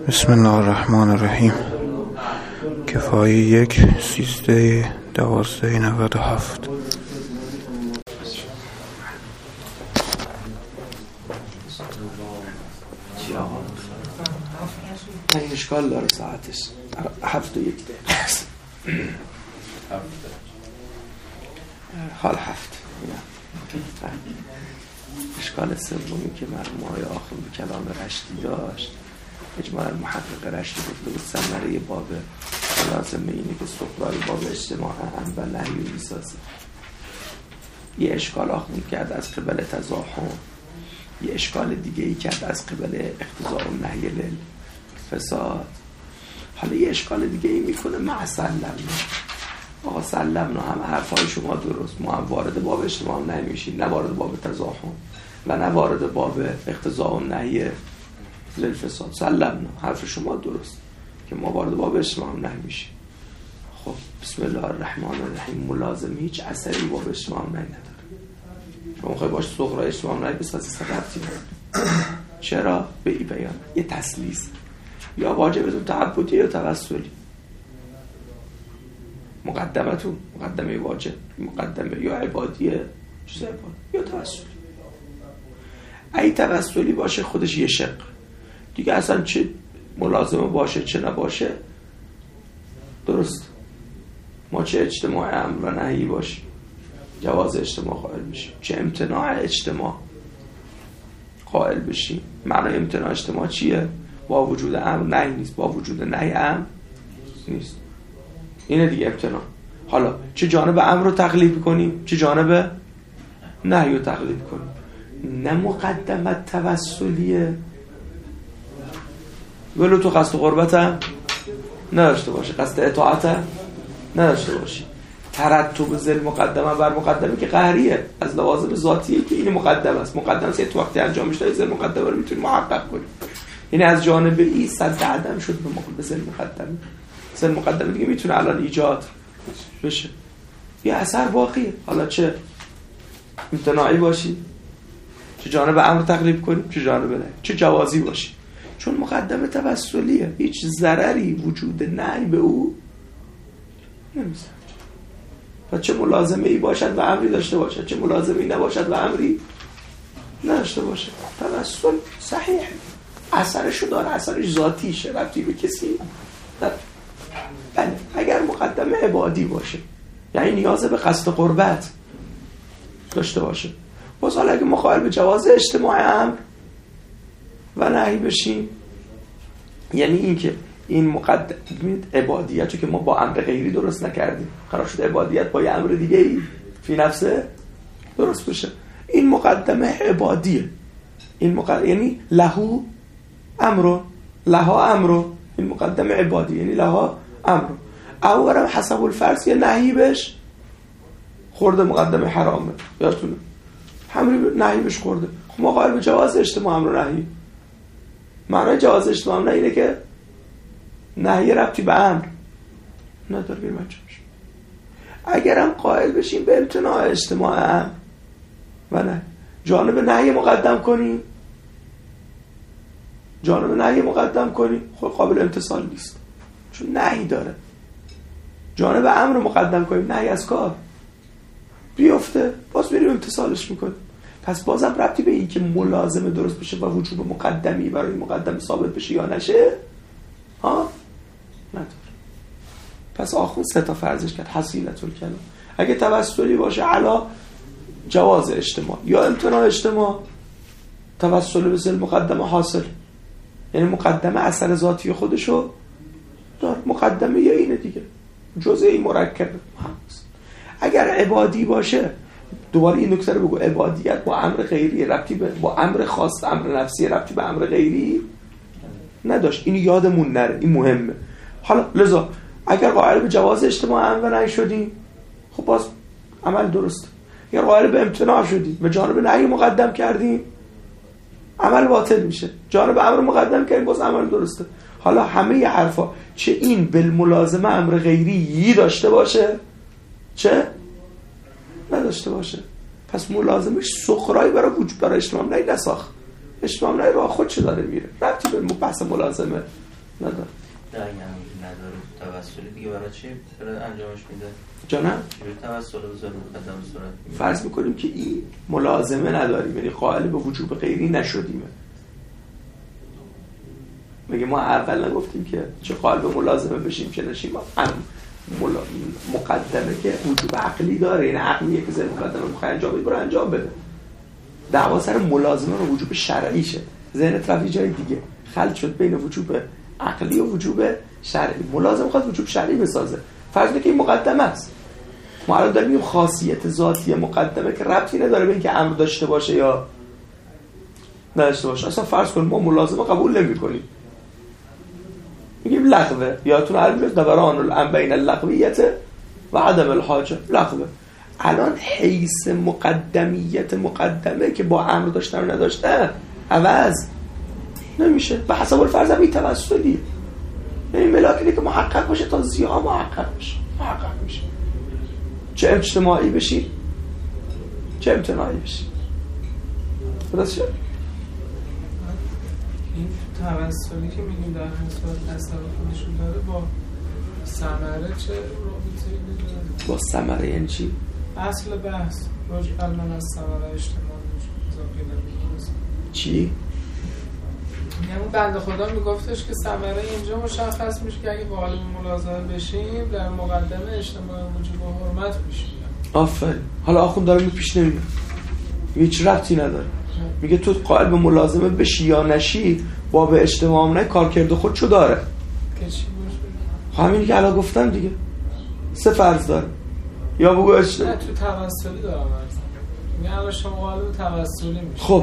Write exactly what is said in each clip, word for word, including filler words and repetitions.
بسم الله الرحمن الرحیم. کفایه یک سیزده دوازده نود و هفت. این اشکال داره ساعتش هفت و یک دقیقه است. حال هفت. اشکال سومی که مرحوم آقای آخوند به کلام رشدی داشت، اجماع المحقق رشدی گفته بود ثمره باب لازمه اینه که سخرای باب اجتماع هم و نحی میسازه. یه اشکال آخوند کرد از قبل تزاحم، یه اشکال دیگه ای کرد از قبل اقتضاء النهی للفساد. حالا یه اشکال دیگه ای میکنه مع سلمنا. آقا سلمنا هم حرفای شما درست، ما هم وارد باب اجتماع هم نمیشیم، نه وارد باب تزاحم و نه وارد باب اقتضاء النهی للفساد. سلمنا، حرف شما درست که ما وارد باب اجتماع هم نمیشیم. خب بسم الله الرحمن الرحیم ملازم هیچ اثری باب اجتماع هم نداره. شما خواهی باش سخرای اجتماع هم نهی بسازی سببتی نداره. چرا؟ به ای بیان یه تسلیس یا واجبتون تعبدی یا توسلی. مقدمتون مقدمه واجب، مقدمه یا عبادیه چیز عباد یا توسلی. ای توسلی باشه خودش یه شق دیگه، اصلا چه ملازمه باشه چه نباشه درست. ما چه اجتماع امر و نهی باشیم جواز اجتماع قائل بشیم، چه امتناع اجتماع قائل بشیم. معنی امتناع اجتماع چیه؟ با وجود امر نهی نیست، با وجود نهی امر نیست. اینه دیگه امتناع. حالا چه جانب امر رو تقلید کنیم چه جانب نهی رو تقلید کنیم. نه مقدمت توسلیه ولو تو قصد قربت هم نداشته باشه، قصد اطاعت هم نداشته باشه. ترتب ذل مقدمه بر مقدمه که قهریه، از لوازم ذاتیه که این مقدمه است. مقدمه است تو وقتی انجام میشه ذل مقدمه رو میتونی محقق کنی. یعنی از جانب ای صد عدم شد به مقابل ذل مقدمه. ذل مقدمه دیگه میتونه الان ایجاد بشه، یه اثر باقیه. حالا چه امتناعی باشی، چه جانب امر تقلیب کنیم چه جانب نهی، چه جوازی باشی، چون مقدمه توسلیه هیچ ضرری وجود نهی به او نمیزن. و چه ملازمه ای باشد و امری داشته باشد، چه ملازمه ای نباشد و امری نداشته باشد، توسل صحیح اثرشو داره، اثرش ذاتیشه، ربطی به کسی نداره. بله اگر مقدمه عبادی باشه یعنی نیاز به قصد قربت داشته باشه، باز حالا اگه مخالف به جواز اجتماع امر و نهی بشیم، یعنی این که این مقدمه عبادیت رو که ما با امر غیری درست نکردیم، قرار شد عبادیت با یه امر دیگه ای فی نفسه درست بشه. این مقدمه عبادیه، این مقدمه یعنی لهو امر لها امر، این مقدمه عبادی یعنی لها امر. اولم حسب الفرض یه نهی بش خورده، مقدمه حرامه یادتونه، همین نهی بش خورده. خب ما قائل به جواز اجتماع امر و نهی. معنی جواز اجتماع امر اینه که نهی ربطی به امر نداره. بیر بچه بشه اگرم قائل بشیم به امتناع اجتماع امر و نهی، جانب نهی مقدم کنیم جانب نهی مقدم کنیم خب قابل امتصال نیست چون نهی داره. جانب امر مقدم کنیم نهی از کار بیفته، باز بریم امتصالش میکنیم. پس بازم ربطی به این که ملازمه درست بشه و وجوب مقدمی برای مقدم ثابت بشه یا نشه ها نداره. پس آخوند سه تا فرضش کرد حصیلت الکلام. اگه توسلی باشه علا جواز اجتماع یا امتناع اجتماع، توسل به ذل مقدمه حاصل، یعنی مقدمه اثر ذاتی خودشو داره. مقدمه یا اینه دیگه جزئی مرکب هست. اگر عبادی باشه، دوباره این نکته رو بگو، عبادیت با امر غیری ربطی به با امر خاص امر نفسی ربطی به امر غیری نداشت. اینو یادمون نره، این مهمه. حالا لذا اگر قائل به جواز اجتماع امر و نهی شدیم خب باز عمل درست. اگر قائل به امتناع شدیم و جانب نهی مقدم کردیم عمل باطل میشه، جانب امر مقدم کردیم باز عمل درسته. حالا همه ی حرفا چه این بالملازمه امر غیری داشته باشه چه نداشته باشه، پس ملازمش سخرایی برای وجود برای اجتماع نهی نساخت. اجتماع نهی راه خودش داره میره، ربطی به بحث ملازمه نداره. نه اگه همونجور نداره توسلی دیگه برای چی انجامش میده؟ جانم؟ چجوری توسل به ظلم مقدم صورت؟ فرض میکنیم که این ملازمه نداریم، یعنی قائل به وجوب غیری نشدیم. میگه ما اول نگفتیم که چه قائل به ملازمه بشیم چه نشیم. هم ملا... مقدمه که وجوب عقلی داره، یعنی عقلیه که ذهن مقدمه میخواه انجام بده برو انجام بده. دعوا سر ملازمه و وجوب شرعیشه. ذهن طرف جای دیگه خلط شد بین وجوب عقلی و وجوب شرعی. ملازم خواهد وجوب شرعی بسازه. فرض کنید که این مقدمه است. ما الان داریم میگیم خاصیت ذاتی مقدمه که ربطی نداره به اینکه امر داشته باشه یا نداشته باشه. اصلا فرض کنید ما ملازمه قبول نمی‌کنیم، میگیم لغوه. یادتون علم دوران الامر بین اللغویت و عدم الحاجه، لغوه. الان حیث مقدمیت مقدمه که با امر داشتن و نداشتن عوض نمیشه. به حسب الفرض هم این توسلی، یعنی ملاکی که محقق باشه تا زیها محقق باشه، محقق میشه. چه اجتماعی بشی چه امتناعی بشی. درست شد؟ این توسلی که میگیم در حساب اثر خودشون داره با ثمره چه رابطه‌ای داره؟ با ثمره یعنی چی؟ اصل بحث رجع من از ثمره اجتماعی اضافه نمی‌کنه. چی؟ یعنی اون بنده خدا میگفتش که ثمره اینجا مشخص میشه که اگه قالب ملازمه بشیم در مقدمه اجتماع وجوب و حرمت میشیم. آفرین. حالا آخون داره می پیش نمیاد، هیچ ربطی نداره. میگه تو قائل به ملازمه بشی یا نشی با به اجتماع نه کار کرده خودشو داره. که چی باشه؟ همینی که الان گفتم دیگه. سه فرض داره. یا بگو اجتماع. نه تو توسلی دارم عرض. میگه الان شما قائل به توسلی میشی. خب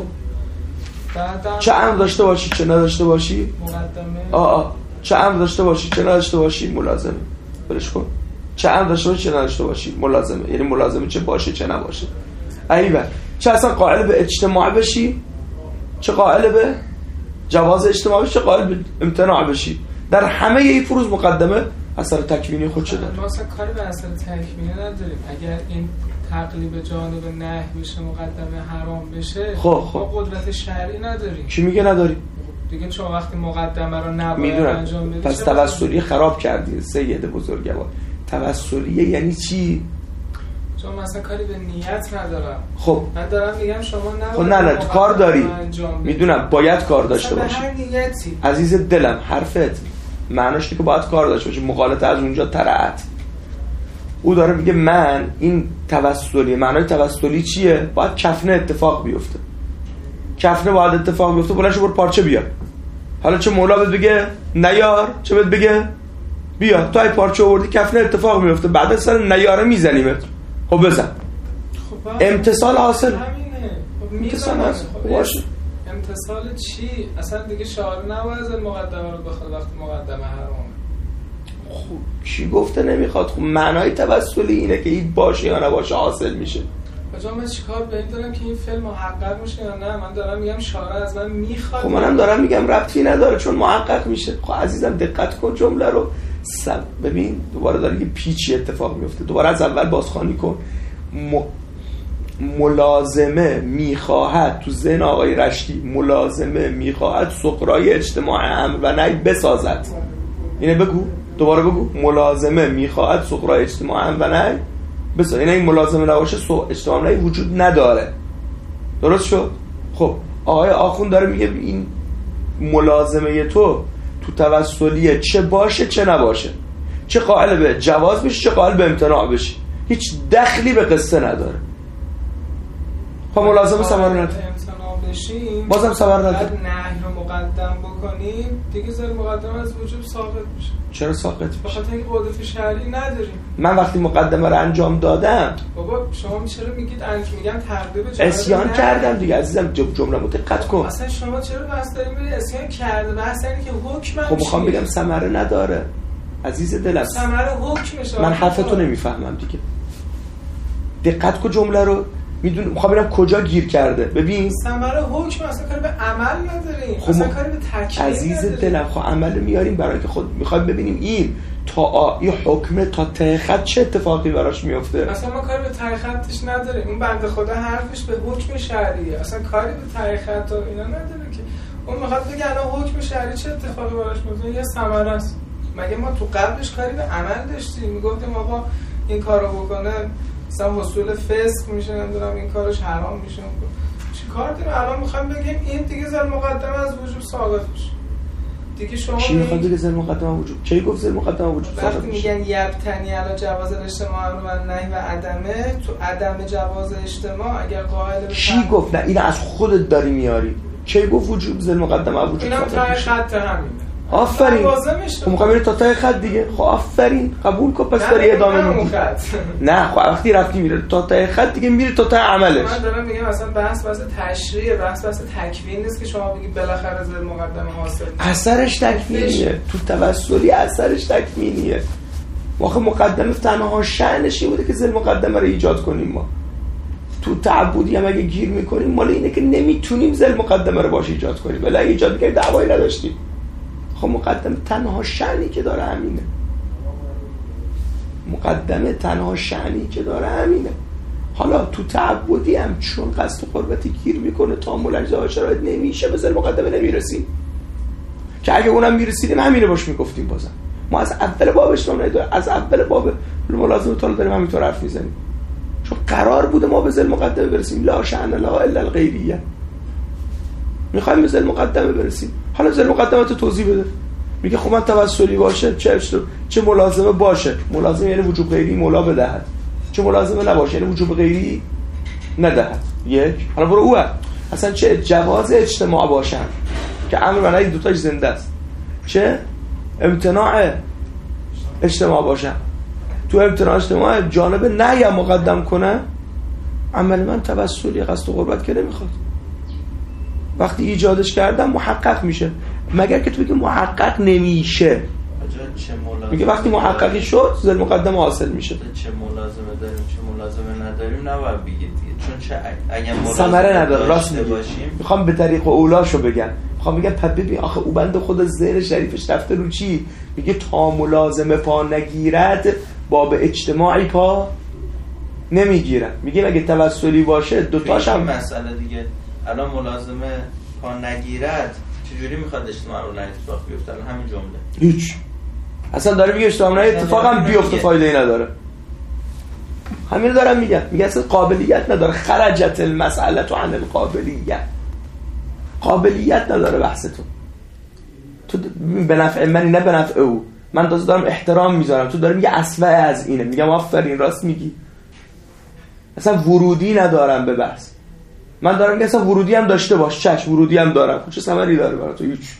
چه امر داشته باشی چه نداشته باشی مقدمه. آه آه چه امر داشته باشی چه نداشته باشی ملازمه. برش کن. چه امر داشته باشی چه نداشته باشی ملازمه، یعنی ملازمه چه باشه چه نباشه. ایوه. چه اصلا قائل به اجتماع بشی چه قائل به جواز اجتماع بشی چه قائل به امتناع بشی، در همه این فروض مقدمه اثر تکوینی خودش داره. ما اصلا کاری به اثر تکوینی نداریم. اگر این تقلیب جانب نهی بشه مقدمه حرام بشه خب خب ما قدرت شرعی نداریم. کی میگه نداری؟ دیگه شما وقتی مقدمه رو نباید انجام بدی پس توسلی خراب کردی سید بزرگوار. توسلی یعنی چی؟ چون مثلا کاری به نیت ندارم. خب من دارم میگم شما نباید. خب نه نه تو کار داری، میدونم باید کار داشته باشی. هر نیتی عزیز دلم حرفت معناش اینه که باید کار داشته باشی. مقالطه از اونجا ترعت. او داره میگه من این توسلی، معنای توسلی چیه؟ باید کفنه اتفاق بیفته. کفنه باید اتفاق بیفته. بلند شو برو پارچه بیار. حالا چه مولا بهت بگه نیار چه بهت بگه بیا، تو ای پارچه آوردی کفنه اتفاق میفته، بعد سر نیاره میزنیمت. خب بزن. خب امتصال حاصل. همینه. خب امتصال حاصل. خب باشه. امتصال چی؟ اصلا دیگه شعار نباید از مقدمه رو بخواد وقتی مقدمه حرامه. خب کی گفته نمیخواد؟ خب معنای توسلی اینه که این باشه یا نباشه حاصل میشه. کجا من چیکار به این دارم که این فیلم محقق میشه یا نه؟ من دارم میگم شعار از من میخواد. خب منم دارم میگم ربطی نداره چون محقق میشه. خب عزیزم دقت کن جمله رو. سب ببین دوباره داره یه پیچی اتفاق میفته. دوباره از اول بازخوانی کن. م... ملازمه میخواهد، تو ذهن آقای رشتی ملازمه میخواهد سغرای اجتماع امر و نهی بسازد. اینه بگو، دوباره بگو. ملازمه میخواهد سغرای اجتماع امر و نهی بسازد. اینه این ملازمه نباشه اجتماع نهی وجود نداره. درست شد؟ خب آقای آخوند داره میگه این ملازمه تو تو توسلیه چه باشه چه نباشه، چه قائل به جواز بشی چه قائل به امتناع بشی، هیچ دخلی به قصه نداره. خب ملازمه ثمره نداره. امتناع بشیم بازم ثمره نداره. بعد نهی رو مقدم بکنیم دیگه زیر مقدمه از وجوب ساقط میشه. چرا ساقط میشه؟ بخاطر اینکه قدرت شرعی نداریم. من وقتی مقدمه رو انجام دادم بابا شما چرا میگید انج میگم تقریبا اسیان کردم دیگه عزیزم. جمله‌مو دقت کن. اصلا شما چرا بحث دارید میگید اسیان کرده؟ بحث اینه که حکم. خب میخوام بگم ثمره نداره عزیز دلم. ثمره حکمشه. من حرفتو نمیفهمم دیگه. دقت کن جمله رو. میدونم میخوام ببینم کجا گیر کرده. ببین ثمره حکم اصلا کاری به عمل نداریم. خب اصلا کاری به تکمیل عزیز نداریم. دلم خب عمل میاریم برای که خود میخوایم ببینیم این تا این حکم تا ته خط چه اتفاقی براش میفته. اصلا ما کاری به ته خطش نداریم. اون بنده خدا حرفش به حکم شرعیه. اصلا کاری به ته خط و اینا نداره که اون میخواد بگه الان حکم شرعی چه اتفاقی براش میفته؟ یه ثمره است. مگه ما تو قبلش کاری به عمل داشتیم؟ میگفتیم آقا این کارو بکنه مثلا حصول فسق میشه، نمیدونم این کارش حرام میشه. چی کار داریم الان میخوایم بگیم این دیگه زل مقدمه از وجوب ساقط میشه دیگه. شما کی میخواد دیگه زل مقدمه وجوب؟ کی گفت زل مقدمه وجوب ساقط وقتی میشه؟ میگن یبتنی علی جواز اجتماع و نهی و عدمه، تو عدم جواز اجتماع اگر قائل به کی گفت؟ نه این از خودت داری میاری. کی گفت وجوب زل مقدمه وجوب اینم ساقط تا میشه؟ خط همینه. آفرین. خب میخوام بری تا ته خط دیگه. خب آفرین قبول کن. پس داری ادامه میدی. نه خب وقتی رفتی میره تا ته خط دیگه میره تا ته عملش. من دارم میگم مثلا بحث بحث تشریع، بحث بحث تکوین نیست که شما بگید بالاخره زل مقدمه حاصل. اثرش تکوینیه. تو توسلی اثرش تکوینیه. واخه مقدمه تنها شأنش بوده که زل مقدمه رو ایجاد کنیم. ما تو تعبدی هم اگه گیر میکنیم مال اینه که نمیتونیم زل مقدمه رو باش ایجاد کنیم. ولی اگه ایجاد میکنیم دعوایی نداشتیم. خب مقدمه تنها شأنی که داره همینه. مقدمه تنها شأنی که داره همینه. حالا تو تعبدی هم چون قصد قربتی گیر میکنه تا ملجزه شرایط نمیشه به زل مقدمه نمیرسیم، که اگه اونم میرسیدیم همینه باش میگفتیم. بازم ما از اول بابش نمیدونیم، از اول باب ملازمه تعالی داریم همینطور حرف میزنیم، چون قرار بوده ما به زل مقدمه برسیم. لا شأن لها الا الغیریه. میخوایم به زل مقدمه برسیم. حالا زل مقدمه تو توضیح بده. میگه خب من توسلی باشه چه چه ملازمه باشه. ملازمه یعنی وجوب غیری مولا بدهد. چه ملازمه نباشه یعنی وجوب غیری ندهد. یک. حالا برو اون اصلا چه جواز اجتماع باشن که امر و نهی دو تاش زنده است، چه امتناع اجتماع باشن. تو امتناع اجتماع جانب نهی مقدم کنه، عمل من توسلی قصد و قربت که نمیخواد. وقتی ایجادش کردم محقق میشه، مگر که تو بگی محقق نمیشه. میگه وقتی محققی شد زل مقدمه حاصل میشه. چه ملازمه داریم چه ملازمه نداریم نباید بگید دیگه، چون چه اگه ملازمه ثمره نداره. راست میگی. باشیم میخوام به طریق اولاشو بگم. میخوام بگم پس ببین آخه او بنده خود ذهن شریفش رفته رو چی؟ میگه تا ملازمه پا نگیرد باب اجتماعی پا نمیگیرد. میگه اگه توسلی باشه دو تاش هم مسئله دیگه. الان ملازمه پا نگیرد چجوری میخواد اجتماع رو اتفاق بیفته؟ همین جمله هیچ. اصلا داره میگه اجتماع اتفاق هم بیفته فایده ای نداره. همین دارم میگم. میگه اصلا قابلیت نداره. خرجت المسئله تو عن القابلیت. قابلیت نداره بحث تو. تو به نفع منی نه به نفع او. من تازه دارم احترام میذارم، تو داری میگه اصفه از اینه. میگم آفرین راست میگی. اصلا ورودی ندارم به بحث. من دارم میگم اصلا ورودی هم داشته باش. چشم ورودی هم دارم. چه ثمری داره برای تو؟ هیچ.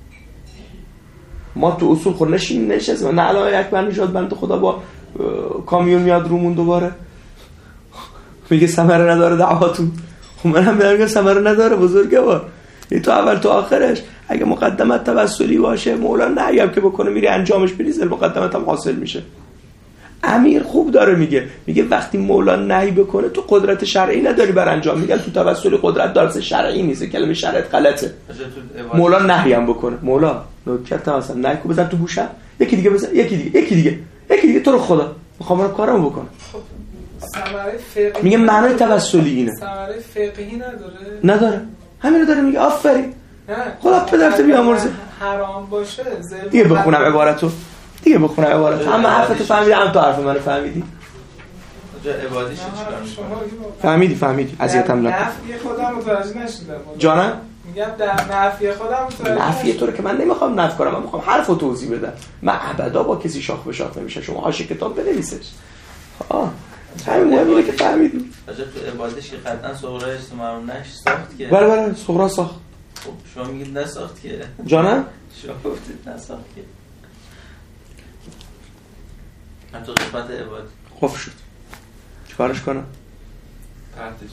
ما تو اصول خود نشین نشستیم. نه الان یک بند شد بند خدا با کامیون میاد رومون دوباره میگه ثمره نداره دعواتون. خب من هم میگم ثمره نداره بزرگوار. این تو اول تو آخرش اگه مقدمت توسلی باشه مولا نهیم که بکنه میری انجامش بریز مقدمت هم حاصل میشه. امیر خوب داره میگه. میگه وقتی مولا نهی بکنه تو قدرت شرعی نداری بر انجام. میگن تو توسلی قدرت دارس شرعی نیست. کلمه شرعت غلطه. مولا نهی هم بکنه. مولا نوکت مثلا نهی کو بزن تو گوشم. یکی دیگه بزن. یکی دیگه یکی دیگه یکی دیگه تو رو خدا میخوام من کارمو بکنم. ثمره فقهی میگه معنای توسلی اینه. ثمره فقهی نداره. نداره. همین رو داره میگه. آفرین. خدا پدرت بیامرزه. حرام باشه دیگه بخونم عبارتو. دیگه بخونم عبارتو. اما حرفتو فهمیدی، هم تو حرف منو فهمیدی. عبادیش چیکار فهمیدی فهمیدی اذیتم نکن. نفی خودم متوجه نشدم. جانم میگم در نفی خودم متوجه نفی تو رو که من نمیخوام نفی کنم، من میخوام حرفو توضیح بدم. من ابدا با کسی شاخ به شاخ نمیشه. شما حاشیه کتاب بنویسش. آه همین مهمه که فهمیدی. راجع تو عبادتش که قطعا صغرا اجتماع رو نش ساخت که. بله بله صغرا ساخت. خب شما میگید نساخت که. جانم شما گفتید نساخت که. حتی قسمت عبادت خوف شد. چیکارش کنم؟ پرتش.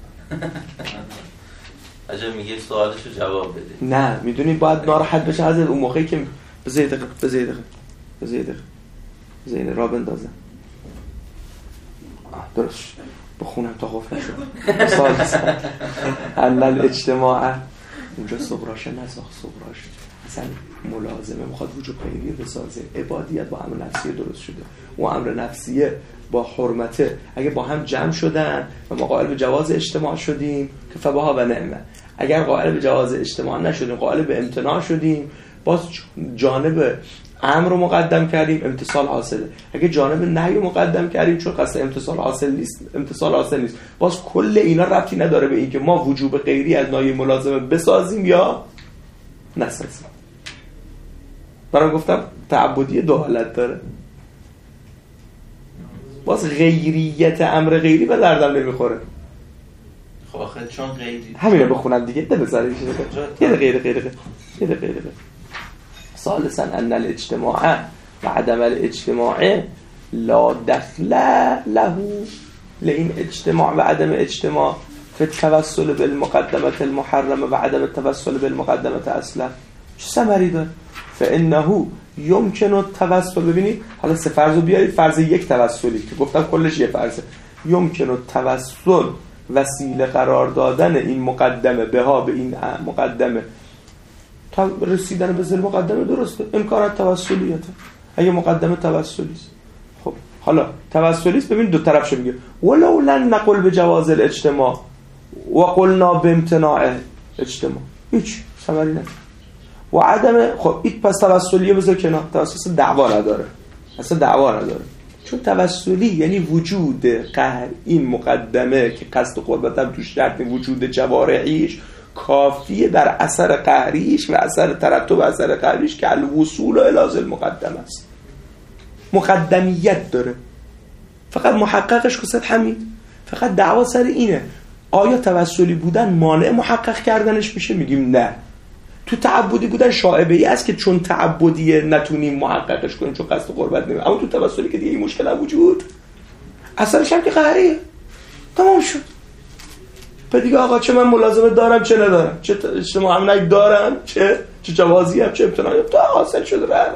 اجا میگه سوالشو جواب بده. نه میدونی باید ناراحت بشه از اون موقعی که بذار دقیقه بذار دقیقه بذار دقیقه بذار را بندازم. درست بخونم تا خوف نشد. سال علل اجتماع اونجا صغراش نساخت. صغراش اصلا ملازمه میخواد وجوب غیری بسازه. عبادیت با امر نفسیه درست شده. اون امر نفسیه با حرمته اگه با هم جمع شدن و ما قائل به جواز اجتماع شدیم که فبها و نعمه. اگر قائل به جواز اجتماع نشدیم، قائل به امتناع شدیم، باز جانب امر رو مقدم کردیم، امتصال حاصله. اگه جانب نهی رو مقدم کردیم چون قصد امتصال حاصل نیست، امتصال حاصل نیست، باز کل اینا ربطی نداره به این که ما وجوب غیری از ناحیه ملازمه بسازیم یا نسازیم. برام گفتم تعبدی دو حالت داره. باز غیریت امر غیری به دردم نمیخوره. خب آخه چون غیری همینه بخونم دیگه. ده بذاره یه دقیقه یه دقیقه یه دقیقه ثالثا ان الاجتماع و عدم الاجتماع لا دخل له لین اجتماع و عدم اجتماع فی التوسل بالمقدمه المحرمه و عدم التوسل بالمقدمه اصلا. چه ثمری داره؟ فانه یمکن التوسل. ببینید حالا سه فرض رو بیارید. فرض یک توسلی که گفتم کلش یه فرضه. یمکن التوسل وسیله قرار دادن این مقدمه بها به این مقدمه رسیدن به ذل مقدمه درسته. امکانات توسلیته اگه مقدمه توسلیست. خب حالا توسلیست ببین دو طرفش میگه ولو لن نقل به جواز الاجتماع و قلنا بامتناع اجتماع، هیچ ثمری نداره. و عدم خب این پس توسلیه بذار کنار، توسلی دعوا نداره، اصلا دعوا نداره. چون توسلی یعنی وجود قهر این مقدمه که قصد قربت هم توش شرط وجود جوارحیش کافیه در اثر قهریش و اثر ترتب و اثر قهریش که الوصول و الازل مقدم است. مقدمیت داره. فقط محققش کسد حمید. فقط دعوا سر اینه آیا توسلی بودن مانع محقق کردنش میشه؟ میگیم نه. تو تعبدی بودن شائبه‌ای است که چون تعبدیه نتونیم محققش کنیم چون قصد قربت نمیم. اما تو توسلی که دیگه این مشکل هم وجود اثرش هم که قهریه تمام شد. پس دیگه آقا چه من ملازمه دارم چه ندارم، چه اجتماع هم نگ دارم چه چه جوازی هم چه امتناعی هم، تا حاصل شده رهن.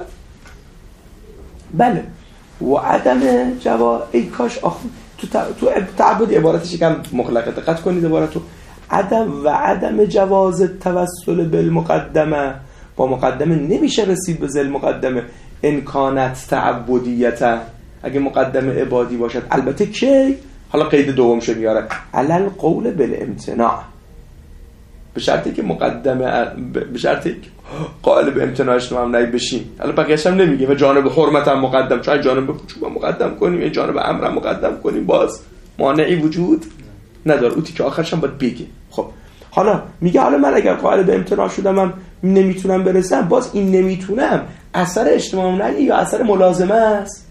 بله و عدم جواز ای کاش آخو تو تو تعبدی عبارتش یکم مخلقه دقت کنید عبارتو. عدم و عدم جواز توسل بالمقدمه، با مقدمه نمیشه رسید به ذل مقدمه. امکانات تعبدیت اگه مقدمه عبادی باشد البته کی حالا قید دومش میاره علل قول بالامتناع، به شرطی که مقدمه به شرطی که قائل به امتناعش هم نهی بشیم. حالا بقیه‌اش هم نمیگه و جانب حرمت هم مقدم، چون جانب وجوب مقدم کنیم یا جانب امر هم مقدم کنیم باز مانعی وجود نداره. اوتی که آخرش هم باید بگه. خب حالا میگه حالا من اگر قائل به امتناع شدم من نمیتونم برسم، باز این نمیتونم اثر اجتماع نهی یا اثر ملازمه است؟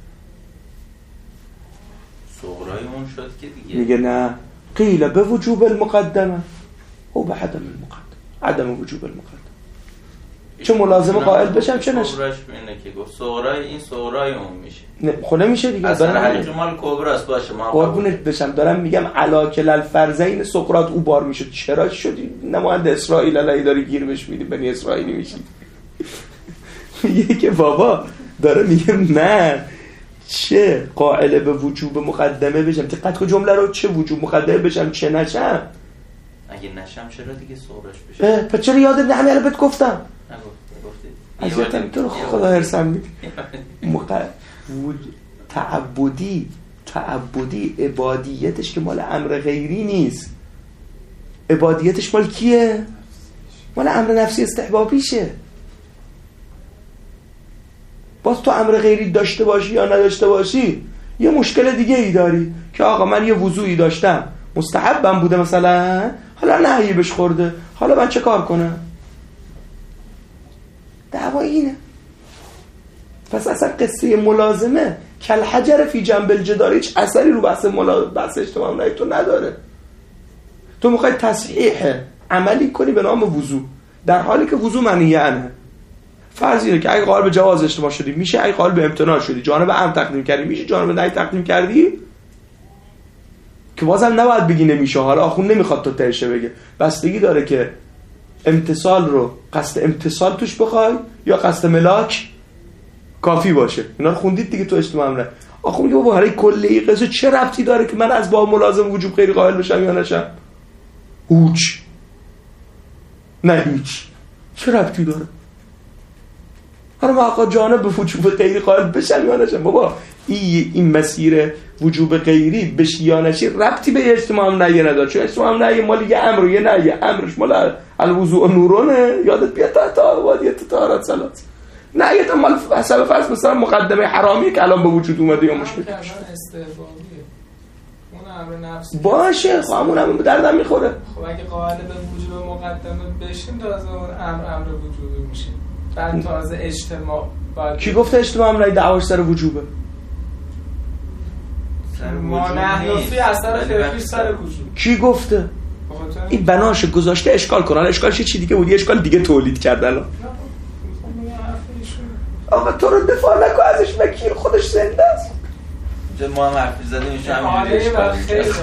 صغرای اون شد که دیگه میگه نه قیل به وجوب المقدمه او به عدم المقدم، عدم وجوب المقدم. چه ملازمه قائل بشم چه نشه. صغراش اینه که گفت صغرای این صغرای اون میشه. نه خب نمیشه دیگه. اصلا احتمال کبراست باشه ما قربونت بشم دارم میگم علاکل الفرزین سقراط او بار میشد. چرا شدی نماینده اسرائیل علی داری گیر بهش میدی بنی اسرائیلی میشی. میگه که بابا داره میگه من چه قائل به وجوب مقدمه بشم، دقت کن جمله رو، چه وجوب مقدمه بشم چه نشم. اگه نشم چرا دیگه صغرش بشه؟ پس چرا یادت نه همین بهت گفتم. نگفتی. اصلا تو خدا هرسم میگه مقدم تعبدی تعبدی عبادیتش که مال امر غیری نیست. عبادیتش مال کیه؟ مال امر نفسی استحبابیشه. باز تو امر غیری داشته باشی یا نداشته باشی یه مشکل دیگه ای داری که آقا من یه وضوعی داشتم مستحبم بوده مثلا، حالا نهی بهش خورده، حالا من چه کار کنم؟ دعوا اینه. پس اصلا قصه ملازمه کل حجر فی جنب الجدار هیچ اثری رو بحث ملا بحث اجتماع نهی تو نداره. تو میخوای تصحیح عملی کنی به نام وضو در حالی که وضو منیعنه. فرض اینه که اگه قائل به جواز اجتماع شدی میشه، اگه قائل به امتناع شدی جانب امر تقدیم کردی میشه، جانب نهی تقدیم کردی که بازم نباید بگی نمیشه. حالا آخون نمیخواد تو تهشه بگه، بستگی داره که امتصال رو قصد امتصال توش بخوای یا قصد ملاک کافی باشه. اینا رو خوندید دیگه تو اجتماع امر. آخون میگه بابا هر کلی قضیه چه ربطی داره که من از باب ملازم وجوب غیر قائل بشم یا نشم؟ هوچ نه هیچ. چه ربطی داره؟ حالا ما آقا جانب وجوب غیری قائل بشم یا نشم؟ بابا این این مسیر وجوب غیری بشی یا نشی ربطی به اجتماع هم نهی نداره، چون اجتماع هم نهی مال یه امر و یه نهی. امرش مال الوضوء نورونه، یادت بیاد تحت آبادیت طهارت صلات. نهیت مال حسب فرض مثلا مقدمه حرامی که الان به وجود اومده یا مشکل باشه، خب همون هم دردم میخوره. خب اگه قائل به وجوب مقدمه بشیم تازه اون امر امر وجوبی میشه، بعد تازه اجتماع. کی گفته اجتماع هم رای دعواش سر وجوبه؟ ما نحنفی اثر فقهی سر وجوب. کی گفته؟ این بناش گذاشته اشکال کنه. اشکالش چی دیگه بود؟ یه اشکال دیگه تولید کرد الان. آقا تو رو دفاع نکن ازش، وکیل خودش زنده است. ما هم حرفی زدیم ایشون همینجوری اشکال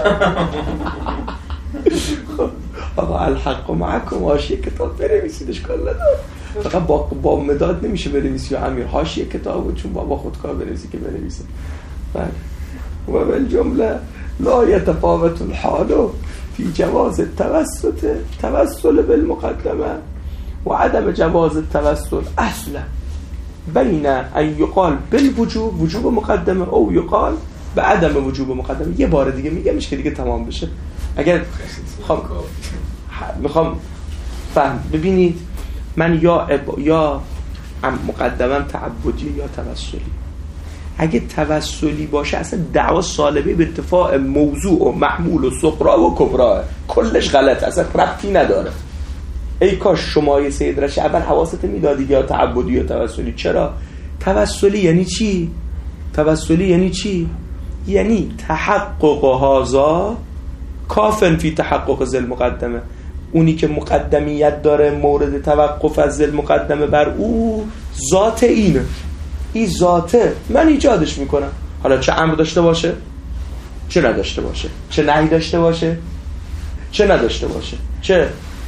خب آقا الحق معکم حاشیه کتاب بنویسید، اشکال نداره. فقط با با مداد نمیشه بنویسی یا امیر حاشیه کتابو چون بابا خودکار بنویسی که بنویسه. بله و بالجمله لا يتفاوت الحال في جواز التوسط توسل بالمقدمه و عدم جواز التوسل اصلا بین ان یقال بالوجوب وجوب مقدمه او یقال به عدم وجوب مقدمه. یه بار دیگه میگم میشه که دیگه تمام بشه. اگر خب میخوام فهم ببینید، من یا اب... یا مقدمم تعبدی یا توسلی. اگه توسلی باشه اصلا دعوا سالبه به ارتفاع موضوع و محمول و صغرا و کبرا، کلش غلط، اصلا ربطی نداره. ای کاش شمای سید رشید اول حواست میدادی یا تعبدی یا توسلی. چرا؟ توسلی یعنی چی؟ توسلی یعنی چی؟ یعنی تحقق هذا کافن فی تحقق ذل مقدمه. اونی که مقدمیت داره مورد توقف از ذل مقدمه بر او ذات اینه، این ذاته من ایجادش میکنم. حالا چه امر داشته باشه چه نداشته باشه، چه نهی داشته باشه چه نداشته باشه، چه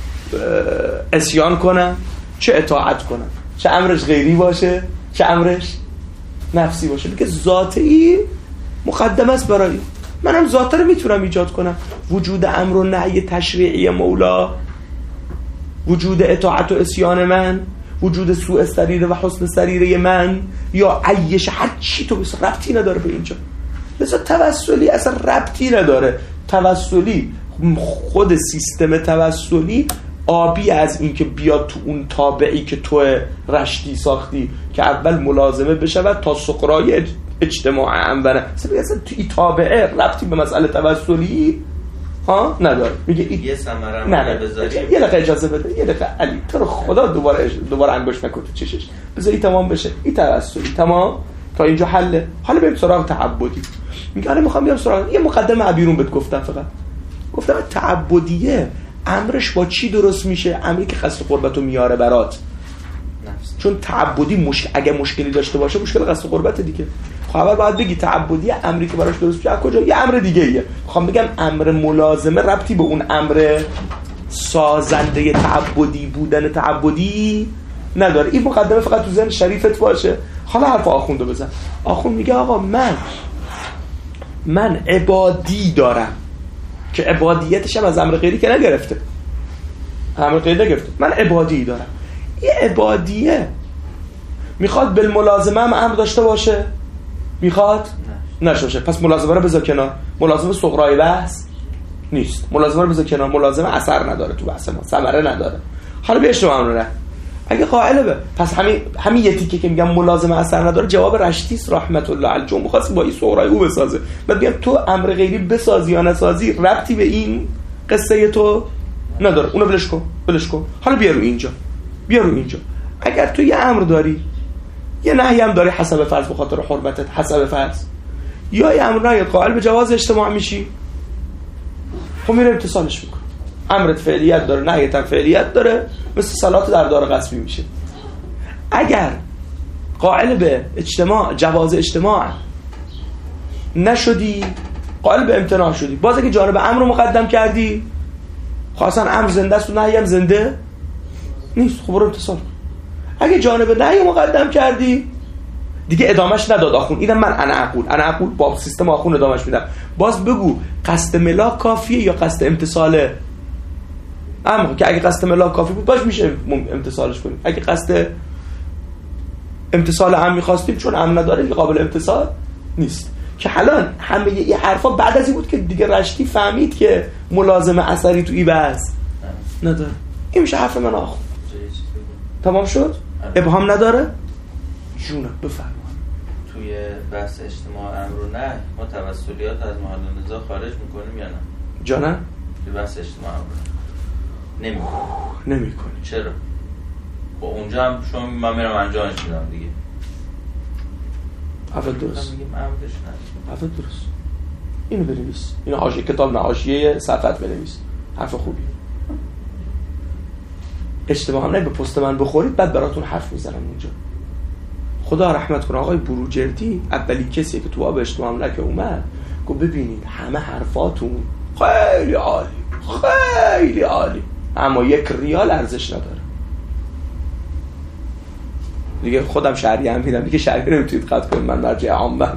عصیان کنم چه اطاعت کنم، چه امرش غیری باشه چه امرش نفسی باشه، میگه ذاتی مقدمه است برای منم. ذاته رو میتونم ایجاد کنم. وجود امر و نهی تشریعی مولا، وجود اطاعت و عصیان من، وجود سوء سریره و حسن سریره من، یا عیش هر چی تو بس ربطی نداره به اینجا. لذا توسلی اصلا ربطی نداره. توسلی خود سیستم توسلی آبی از این که بیاد تو اون تابعی که تو رشدی ساختی که اول ملازمه بشود تا سقرای اجتماع انوره، اصلا اصلا تو این تابعه ربطی به مسئله توسلی ها نداره. میگه یه ثمره نه بذاری. یه دقیقه اجازه بده، یه دقیقه علی تو رو خدا دوباره دوباره انگوش نکن تو چشش، بذاری تمام بشه این توسلی. تمام تا اینجا حله. حالا بریم سراغ تعبدی. میگه الان میخوام بیام سراغ یه مقدمه عبیرون بهت گفتم. فقط گفتم تعبدیه امرش با چی درست میشه؟ امری که قصد قربتو میاره برات. نفس. چون تعبدی مشکل اگه مشکلی داشته باشه مشکل قصد قربت دیگه. خب اول باید بگی تعبدی امری که براش درست میشه از کجا؟ یه امر دیگه ایه. میخوام بگم امر ملازمه ربطی به اون امر سازنده تعبدی بودن تعبدی نداره. این مقدمه فقط تو ذهن شریفت باشه. حالا حرف آخوندو بزن. آخوند میگه آقا من من عبادی دارم که عبادیتش هم از امر غیری که نگرفته، امر غیری نگرفته. من عبادی دارم. یه عبادیه میخواد بالملازمه هم امر داشته باشه؟ میخواد نشه باشه. پس ملازمه رو بذار کنار. ملازمه صغرای بحث نیست. ملازمه رو بذار کنار. ملازمه اثر نداره تو بحث ما، ثمره نداره. حالا بیا اشتباه امر نه. اگه قائل به پس همین همین یه تیکه که میگم ملازمه اثر نداره جواب رشتی است رحمت الله علیه. چون می‌خواست با این صغرای او بسازه. بعد میگم تو امر غیری بسازی یا نسازی ربطی به این قصه تو نداره. اونو ولش کن. ولش کن. حالا بیا رو اینجا. بیا رو اینجا. اگر تو یه امر داری یه نهی هم داری حسب فرض به خاطر حرمتت حسب فرض، یا یه امر نهی قائل به جواز اجتماع میشی، خب میره امتصالش میکنه. امرت فعلیت داره، نهیت هم فعلیت داره، مثل صلات در دار قسمی میشه. اگر قائل به اجتماع جواز اجتماع نشدی، قائل به امتناع شدی، باز اگه جانب امر رو مقدم کردی خاصا امر زنده است و نهی هم زنده نیست، خب برو امتصال کن. اگه جانب نهی مقدم کردی دیگه ادامش نداد آخون. اینم من انا اقول انا اقول با سیستم آخون ادامش میدم. باز بگو قصد ملاک کافیه یا قصد امتصاله؟ اما که اگه قصد ملاک کافی بود باش میشه امتصالش کنیم. اگه قصد امتصال هم میخواستیم چون هم نداره که قابل امتصال نیست. که حالا همه این حرفا بعد از این بود که دیگه رشتی فهمید که ملازم اثری تو ای بحث نداره. این میشه حرف من آخو. تمام شد؟ ابهام نداره؟ جونم بفرمایید. توی بحث اجتماع امر و نهی ما توسلیات از محل نزاع خارج میکنیم یا نه؟ جانم؟ توی بحث اجتماع امر و نهی نمیکنیم. نمیکنیم. چرا؟ با اونجا هم شما من میرم انجامش میدم دیگه. اول درست. میگیم امرش نه. اول درست. اینو بنویس. اینو حاشیه کتاب نه حاشیه صفحت بنویس. حرف خوبی. اجتماع نه به پست من بخورید بعد براتون حرف میزنم اونجا. خدا رحمت کنه آقای بروجردی اولی کسیه که تو آب اجتماع نه که اومد گفت ببینید همه حرفاتون خیلی عالی خیلی عالی اما یک ریال ارزش نداره. دیگه خودم شهریه هم میدم دیگه شهریه نمیتونید قطع کنید من مرجع عامم.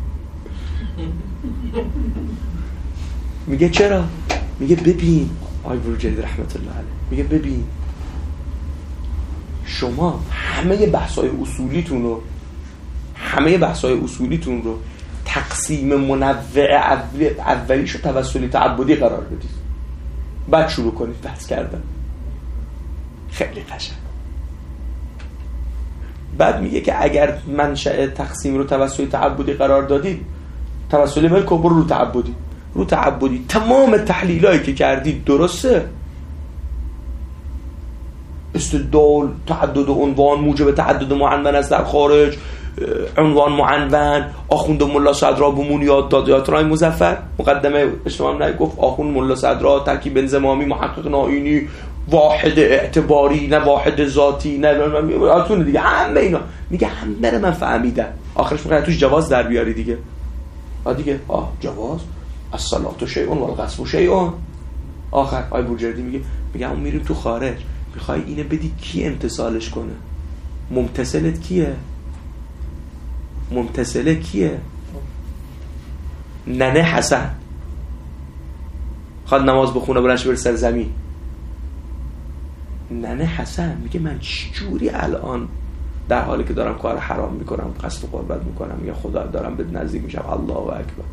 میگه چرا؟ میگه ببین آقای بروجردی رحمت الله علیه میگه ببین شما همه بحث‌های اصولیتون رو همه بحث‌های اصولیتون رو تقسیم منوع اولیشو توسلی تعبدی قرار بدید بعد شروع کنید بحث کردن. خیلی قشنگ. بعد میگه که اگر منشأ تقسیم رو توسلی تعبدی قرار دادید توسلی ملک برو رو تعبدی رو تعبدی تمام تحلیلایی که کردید درسته. استدلال تعدد عنوان موجب تعدد معنون است در خارج عنوان معنون آخوند ملا صدرا بمون یاد داد یاترای مظفر مقدمه اجتماع نه گفت آخوند ملا صدرا ترکیب انضمامی محقق نائینی واحد اعتباری نه واحد ذاتی نه آتون دیگه همه اینا میگه همه رو من فهمیدم. آخرش میگه توش جواز در بیاری دیگه. آ دیگه آه جواز الصلاة شیء و القسم شیء. آخر آی بروجردی میگه میگه اون میریم تو خارج میخوای اینه بدی کی امتصالش کنه؟ ممتثلت کیه؟ ممتثله کیه؟ ننه حسن خواد نماز بخونه بلنش بره سر زمین. ننه حسن میگه من چجوری الان در حالی که دارم کار حرام میکنم قصد قربت میکنم میگه خدا دارم به نزدیک میشم الله اکبر.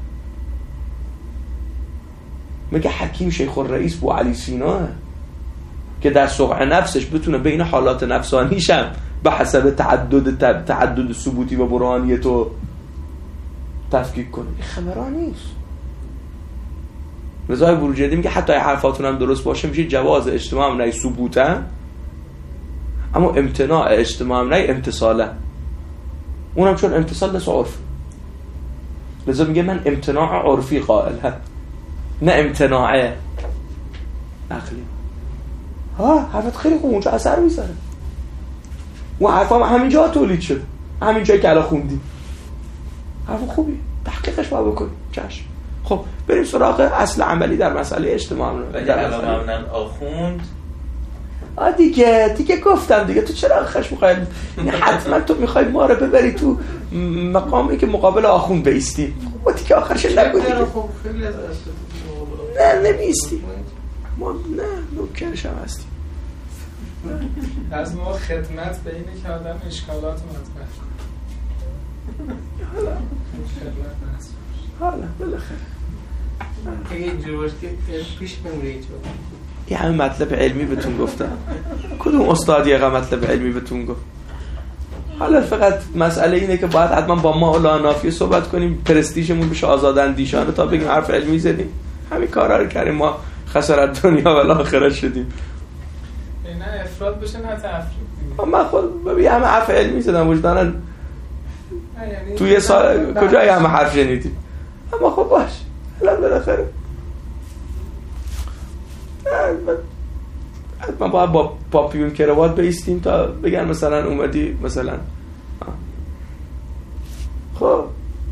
میگه حکیم شیخ الرئیس بو علی سینا که در سقع نفسش بتونه بین حالات نفسانیشم به حسب تعدد تعدد ثبوتی و برهانی تو تفکیک کنه. این خبران نیست. رضای بروجردی میگه حتی حرفاتون هم درست باشه میشه جواز اجتماع نه ثبوته اما امتناع اجتماع نه امتصاله. اونم چون امتصال نس عرف لذا میگه من امتناع عرفی قائلم نه امتناع عقلی. ها حرفت خیلی خوب اونجا اثر میذاره. اون حرفا همینجا تولید شد همین جایی که الان خوندی حرف خوبی تحقیقش باید بکنی. چشم. خب بریم سراغ اصل عملی در مسئله اجتماع. ولی الان معمولا آخوند آ دیگه دیگه گفتم دیگه تو چرا آخرش میخوای حتما تو میخوای ما رو ببری تو مقامی که مقابل آخوند بیستی. خب دیگه آخرش نگو دیگه. نه نمیستی ما نه نوکرش هم هستیم. از ما خدمت به اینه که آدم اشکالات مطرح کنه. حالا حالا بالاخره اگه اینجور باشه که پیش بمونه یه همه مطلب علمی بهتون گفتم. کدوم استادی یه مطلب علمی بهتون گفت؟ حالا فقط مسئله اینه که باید حتما با ما علانافی صحبت کنیم پرستیژمون بشه آزاداندیشانه تا بگیم حرف علمی زدیم. همین کارا رو کردیم ما خسارت دنیا و آخرت شدیم. نه افراد بشه نه تفرید. من خود ببین همه حرف علمی زدم وجداناً توی سال کجای همه حرف شنیدی. اما خب باش الان بالاخره حتما باید با پاپیون کروات بیستیم تا بگن مثلا اومدی مثلا خب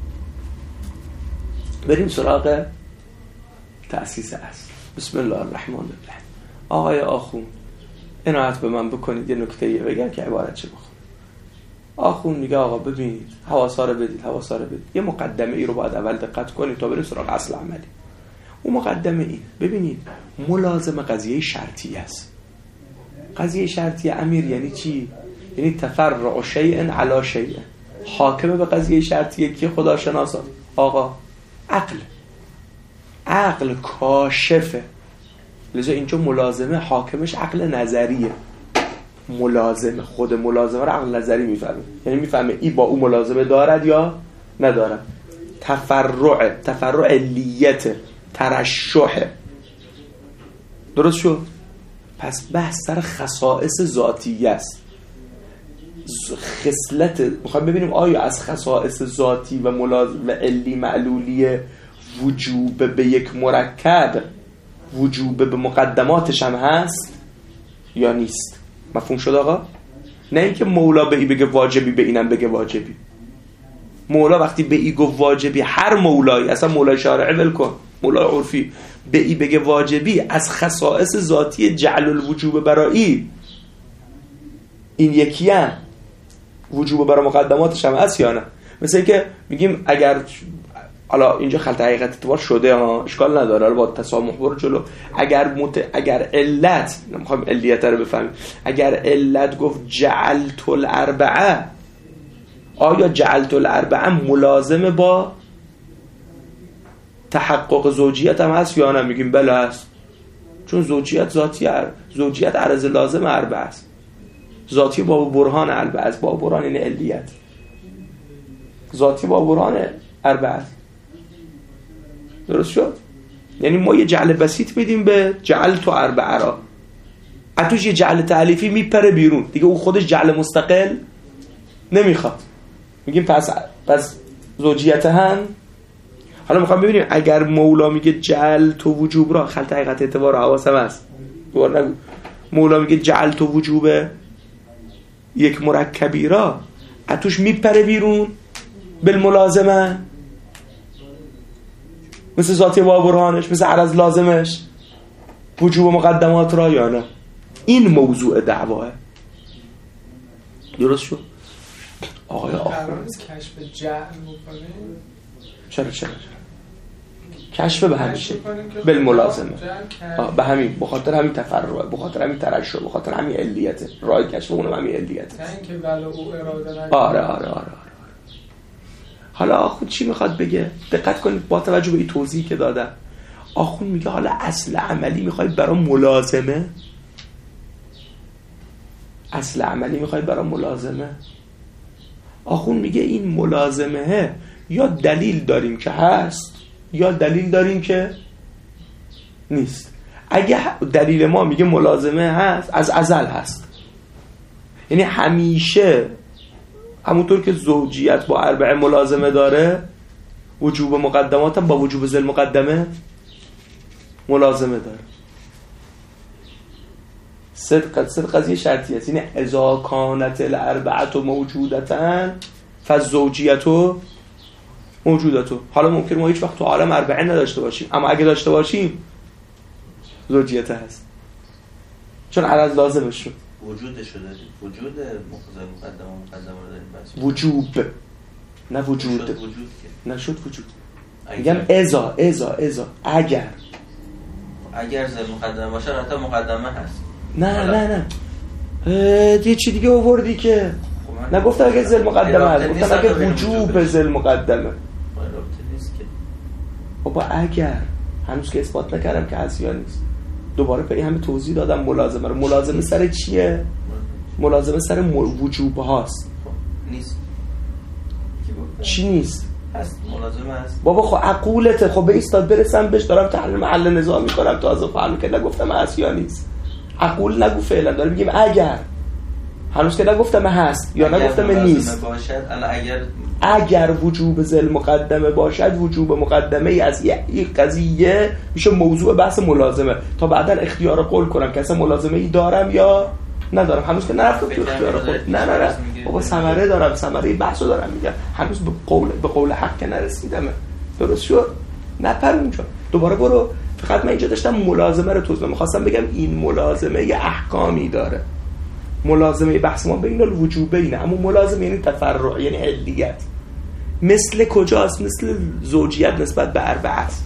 بریم سراغ تأسیس اصل. بسم الله الرحمن الرحیم. آقای آخوند عنایت به من بکنید یه نکته بگم که عبارت چه بخون. آخوند میگه آقا ببینید حواسا رو بدید حواسا رو بدید یه مقدمه ای رو باید اول دقت کنید تا بریم سراغ اصل عملی. اون مقدمه این ببینید ملازمه قضیه شرطی است. قضیه شرطی امیر یعنی چی؟ یعنی تفرع شیء علی شیء. حاکمه به قضیه شرطیه که خدا شناسا آقا عقل عقل کاشفه. لذا اینجا ملازمه حاکمش عقل نظریه. ملازمه خود ملازمه رو عقل نظری میفهمه، یعنی میفهمه ای با او ملازمه دارد یا ندارد. تفرع تفرع علیت ترشح. درست شد؟ پس بحث سر خصائص ذاتیه است. خصلت میخوایم ببینیم آیا از خصائص ذاتی و ملازم و علی معلولی وجوب به یک مرکب وجوب به مقدماتش هم هست یا نیست. مفهوم شد آقا؟ نه اینکه مولا به ای بگه واجبی به اینم بگه واجبی. مولا وقتی به ای گفت واجبی، هر مولایی، اصلا مولای شارعی ول کن، مولای عرفی به ای بگه واجبی، از خصائص ذاتی جعل الوجوب برایی این یکی هم وجوب برای مقدماتش هم هست یا نه. مثل اینکه میگیم اگر حالا اینجا خلط حقیقت اعتبار شده ها، اشکال نداره، حالا با تسامح برو جلو. اگر مت... اگر علت، نمیخوایم علیت رو بفهمیم، اگر علت گفت جعلت الاربعه، آیا جعلت الاربعه ملازمه با تحقق زوجیت هم هست یا نه؟ میگیم بله هست، چون زوجیت ذاتی ار... زوجیت عرض لازم اربعه است. ذاتی با برهان اربعه است. با برهان این علیت ذاتی با برهان اربعه است. درست شد؟ یعنی ما یه جعل بسیط میدیم به جعل تو اربعه را، اتوش یه جعل تعلیفی میپره بیرون دیگه، او خودش جعل مستقل نمیخواد. میگیم پس پس زوجیت هم. حالا میخوام ببینیم اگر مولا میگه جعل تو وجوب را، خلط حقیقت اعتبار و حواسم هست، دوباره نگو، مولا میگه جعل تو وجوب یک مرکبی را، اتوش میپره بیرون بالملازمه، مثل ذاتی با برهانش، مثل عرض لازمش، وجوب مقدمات را یا نه. این موضوع دعواه. درست شد؟ آقای قرار نیست کشف جعل بکنیم؟ چرا چرا کشف به همیشه بالملازمه، به همین، بخاطر همین تفرع، بخاطر همین ترشح، بخاطر همین علیته، راه کشف اونم همین علیته. نه اینکه ولو او اراده نداره. آره آره آره آره. حالا آخوند چی میخواد بگه؟ دقت کنید با توجه به این توضیحی که دادم. آخوند میگه حالا اصل عملی میخواید برای ملازمه، اصل عملی میخواید برای ملازمه. آخوند میگه این ملازمه یا دلیل داریم که هست یا دلیل داریم که نیست. اگه دلیل ما میگه ملازمه هست، از ازل هست، یعنی همیشه همونطور که زوجیت با اربعه ملازمه داره، وجوب مقدمات هم با وجوب ذل مقدمه ملازمه داره. صدق صدق قضیه شرطی است، یعنی اذا کانت الاربعه موجودتن فالزوجیت موجودتو. حالا ممکن ما هیچ وقت تو عالم اربعه نداشته باشیم، اما اگه داشته باشیم زوجیت هست، چون عرض لازمش شد. وجودش شده، وجود مقدمه مقدمه رو داریم بس. وجوب نه وجود. شد وجود که نشد وجود. میگم ازا ازا ازا اگر اگر ذل مقدمه باشه حتی مقدمه هست. نه نه نه یه چی دیگه آوردی که نگفتم اگه ذل مقدمه هست، گفتم اگه وجوب ذل مقدمه. بابا اگر هنوز که اثبات نکردم که هست یا نیست، دوباره به این همه توضیح دادم. ملازمه رو ملازمه سر چیه؟ ملازمه سر وجوب هاست. نیست. چی نیست؟ هست، ملازمه هست. بابا خب عقولته، خب به ایستاد برسم بهش، دارم تحلیل محل نزاع میکنم تازه فهم که نگفتم هست یا نیست. عقول نگو فعلا، دارم میگیم اگر، هنوز که نگفتم هست یا نگفتم نیست. باشد اگر اگر وجوب ذل مقدمه باشد، وجوب مقدمه ای از یک قضیه میشه موضوع بحث ملازمه، تا بعدا اختیار قول کنم که اصلا ملازمه ای دارم یا ندارم. هنوز که نرفتم تو اختیار قول. نه نه نه بابا ثمره دارم، ثمره بحثو دارم میگم، هنوز به قول به قول حق که نرسیدم. درست شد؟ نپر اونجا، دوباره برو. فقط من اینجا داشتم ملازمه رو توضیح می‌خواستم بگم، این ملازمه یه احکامی داره. ملازمه بحث ما بین الوجوبین، اما ملازمه یعنی تفرع، یعنی علیت. مثل کجاست؟ مثل زوجیت نسبت به اربعه است.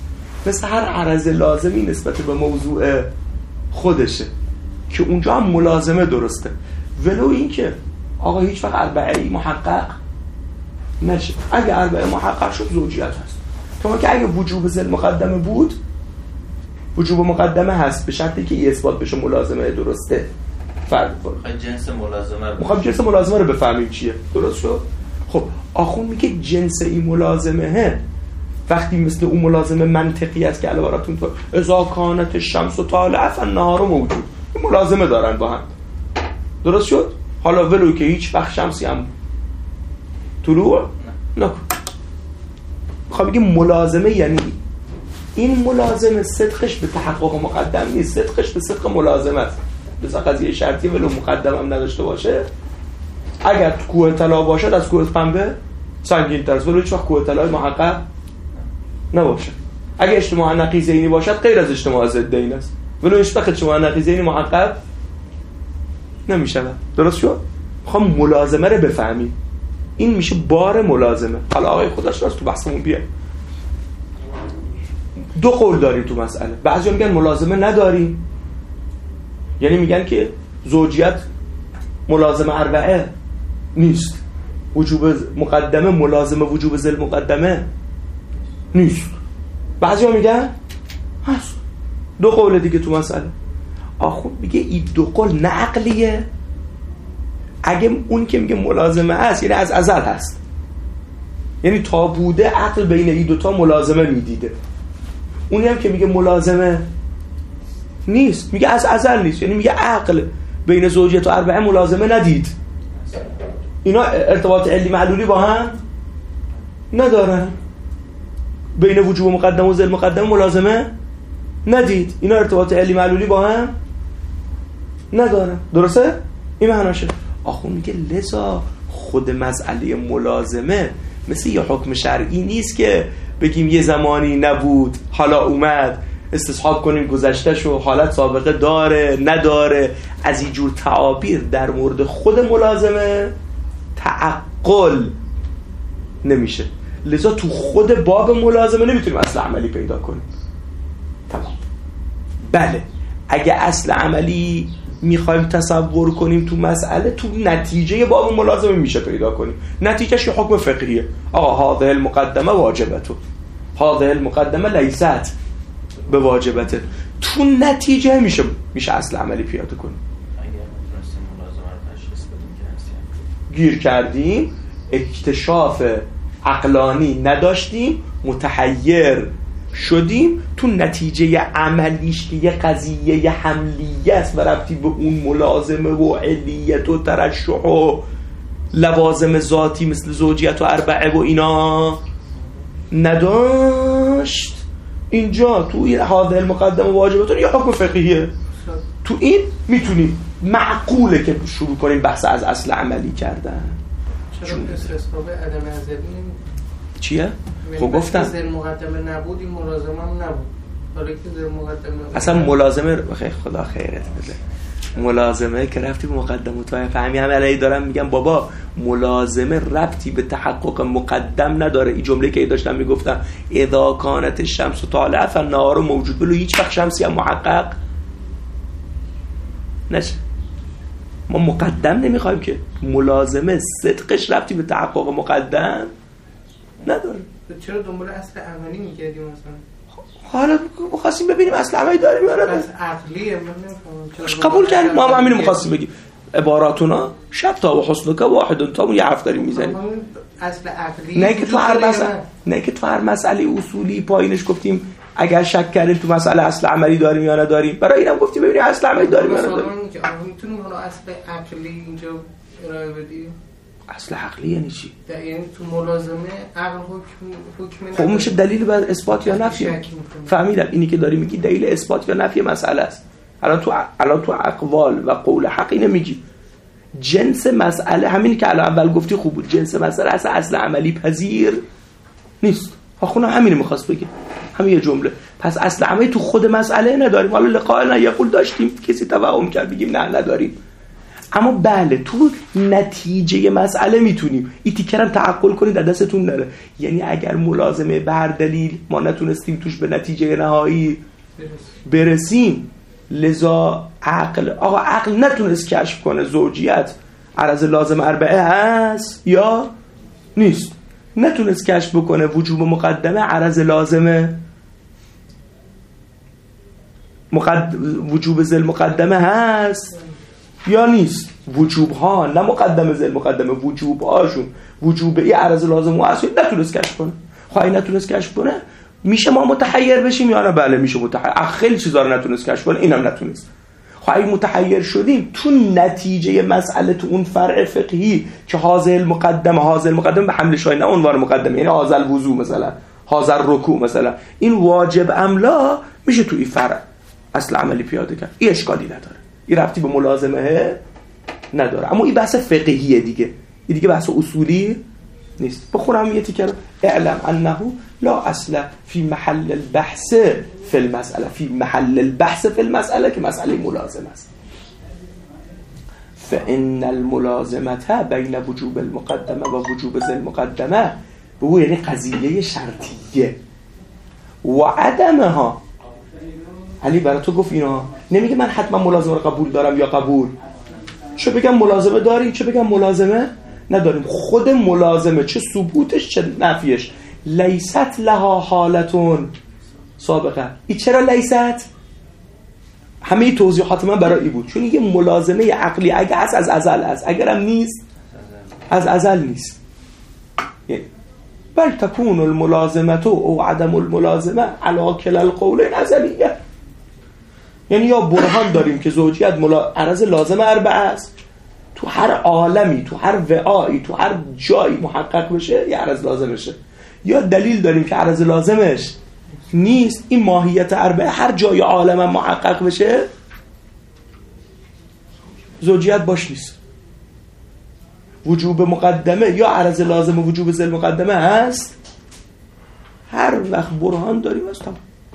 مثل هر عرض لازمی نسبت به موضوع خودشه که اونجا هم ملازمه درسته، ولو این که آقا هیچ وقت اربعه محقق نشه. اگه اربعه محقق شد زوجیت هست، کما که اگه وجوب ذل مقدمه بود، وجوب مقدمه هست به شرطی که اثبات بشه ملازمه درسته. فرق کنه جنس ملازمه رو میخوام جنس ملازمه رو بفهمیم چیه. درست شد؟ خب آخون میگه جنس این ملازمه وقتی مثل اون ملازمه منطقی است که الان براتون تو اذا کانت الشمس طالعه فالنهار موجود، این ملازمه دارن با هم. درست شد؟ حالا ولو که هیچ وقت شمسی هم طلوع نکن. میخوام بگم ملازمه یعنی این ملازمه صدقش به تحقق مقدم نیست، صدقش به صدق ملازمه است. مثلا قضیه شرطی ولو مقدم هم نداشته باشه، اگر تو کوه طلا باشد از کوه پنبه سنگین تر است، ولو هیچ وقت کوه طلای محقق نباشه. اگر اجتماع نقیضینی باشد غیر از اجتماع ضدین است، ولو هیچ وقت اجتماع نقیضینی محقق نمیشه. درست شد؟ میخوام ملازمه رو بفهمیم. این میشه بار ملازمه. حالا آقای خودش راست تو بحثمون بیاد. دو قول داریم تو مسئله. بعضیا میگن ملازمه نداریم، یعنی میگن که زوجیت ملازمه اربعه نیست، وجوب مقدمه ملازمه وجوب ذل مقدمه نیست. بعضیا میگن هست. دو قول دیگه تو مسئله. آخو میگه این دو قول نه عقلیه. اگه اون که میگه ملازمه هست یعنی از ازل هست، یعنی تا بوده عقل بین این دوتا ملازمه میدیده. اونی هم که میگه ملازمه نیست میگه از ازل نیست، یعنی میگه عقل بین زوجیت و اربعه ملازمه ندید. اینا ارتباط علی معلولی با هم ندارن. بین وجوب مقدم و ذل مقدم ملازمه ندید، اینا ارتباط علی معلولی با هم ندارن. درسته؟ این معناشه. آخون میگه لذا خود مسئله ملازمه مثل یه حکم شرعی نیست که بگیم یه زمانی نبود حالا اومد، استصحاب کنیم گذشته‌شو، حالت سابقه داره نداره. از این جور تعابیر در مورد خود ملازمه تعقل نمیشه. لذا تو خود باب ملازمه نمیتونیم اصل عملی پیدا کنیم. تمام. بله اگه اصل عملی میخوایم تصور کنیم تو مسئله، تو نتیجه باب ملازمه میشه پیدا کنیم. نتیجهش یه حکم فقهیه. آقا هذه المقدمه واجبته، هذه المقدمه لیست به واجبته. تو نتیجه میشه میشه اصل عملی پیدا کنیم. گیر کردیم، اکتشاف عقلانی نداشتیم، متحیر شدیم، تو نتیجه عملیش که یه قضیه یه حملیه است و ربطی به اون ملازمه و علیت و ترشح و لوازم ذاتی مثل زوجیت و اربعه و اینا نداشت، اینجا تو این هذه المقدمه واجبتون یه حکم فقهیه. تو این میتونیم معقوله که شروع کنیم بحث از اصل عملی کردن. چرا استثناء عدم ازلی چیه؟ خب گفتم زیر مقدمه نبود، این ملازمه هم نبود. حالا که زیر مقدمه اصلا ملازمه خیلی خدا خیرت بده. ملازمه که ربطی به مقدمه تو فهمی هم علی دارم میگم بابا ملازمه ربطی به تحقق مقدم نداره. این جمله که داشتم میگفتم اذا کانت الشمس طالعه فالنهار موجود، بلو هیچ وقت شمسی هم محقق نشه. ما مقدم نمیخوایم که ملازمه صدقش ربطی به تحقق مقدم نداره. چرا دنبال اصل عملی میگردیم مثلا؟ حالا می‌خواستیم ببینیم اصل عملی داریم یا نه. اصل عقلیه من نمی‌فهمم. قبول کردیم ما هم همین می‌خواستیم بگیم. عباراتونا شتا و حسنک واحد تا یه حرف داریم میزنیم. اصل عقلی نه که تو هر مسئله نه که تو هر مسئله اصولی پایینش گفتیم اگر شک کردیم تو مسئله اصل عملی داریم یا نداریم، برای اینم گفتیم ببینیم اصل عملی داریم یا نداریم. میتونیم حالا اصل عقلی اینجا ارائه بدیم. اصل عقلی یعنی چی؟ یعنی تو ملازمه عقل حکم حکم خب میشه دلیل بر اثبات یا نفی. فهمیدم اینی که داری میگی دلیل اثبات یا نفی مسئله است. الان تو الان تو اقوال و قول حق اینو میگی. جنس مسئله همین که الان اول گفتی خوب بود، جنس مسئله اصلا اصل عملی پذیر نیست. آخونا همین میخواست بگه، همین یه جمله. پس اصل عملی تو خود مسئله نداریم. حالا لقاء نه یقول داشتیم کسی توهم کرد بگیم نه نداریم. اما بله تو نتیجه مسئله میتونیم این تیکرم تعقل کنید در دستتون نره. یعنی اگر ملازمه بر دلیل ما نتونستیم توش به نتیجه نهایی برسیم، لذا عقل آقا عقل نتونست کشف کنه زوجیت عرض لازم اربعه هست یا نیست، نتونست کشف بکنه وجوب مقدمه عرض لازمه مقد... وجوب ذل مقدمه هست یا نیست. وجوب ها نه مقدمه ذل مقدمه، وجوب هاشون وجوب ای عرض لازم و اصلی نتونست کشف کنه. خواهی نتونست کشف کنه میشه ما متحیر بشیم یا نه؟ بله میشه متحیر. خیلی چیزا رو نتونست کشف کنه، اینم نتونست. خواهی متحیر شدیم تو نتیجه مسئله تو اون فرع فقهی که حاضر مقدمه حاضر مقدمه به حمل شای نه عنوان مقدمه، یعنی حاضر وضو مثلا حاضر رکوع مثلا، این واجب املا میشه تو این فرع اصل عملی پیاده کرد. این اشکالی نداره، این ربطی به ملازمه نداره. اما این بحث فقهیه دیگه، این دیگه بحث اصولی نیست. بخونم یه تیکر: اعلم انه لا اصل فی محل البحث فی المسئله. فی محل البحث فی المسئله که مسئله ملازمه است. فان الملازمه بین وجوب المقدمه و وجوب ذی المقدمه، بگو یعنی قضیه شرطیه و عدمها. علی برای تو گفت اینا، نمیگه من حتما ملازمه رو قبول دارم یا قبول، چه بگم ملازمه داریم چه بگم ملازمه نداریم. خود ملازمه چه ثبوتش چه نفیش لیست لها حالتون سابقه. این چرا لیست؟ همه ای توضیحات من برای ای بود، چون یه ملازمه عقلی اگه هست از ازل هست، اگرم نیست از ازل نیست. بل تکون الملازمه او عدم الملازمه علی کلا القولین ازلیه. یعنی یا برهان داریم که زوجیت ملا... عرض لازم اربعه است، تو هر عالمی تو هر وعایی تو هر جایی محقق بشه یا عرض لازم بشه، یا دلیل داریم که عرض لازمش نیست، این ماهیت اربعه هر جای عالم محقق بشه زوجیت باش نیست. وجوب مقدمه یا عرض لازم و وجوب ذل مقدمه هست، هر وقت برهان داریم است.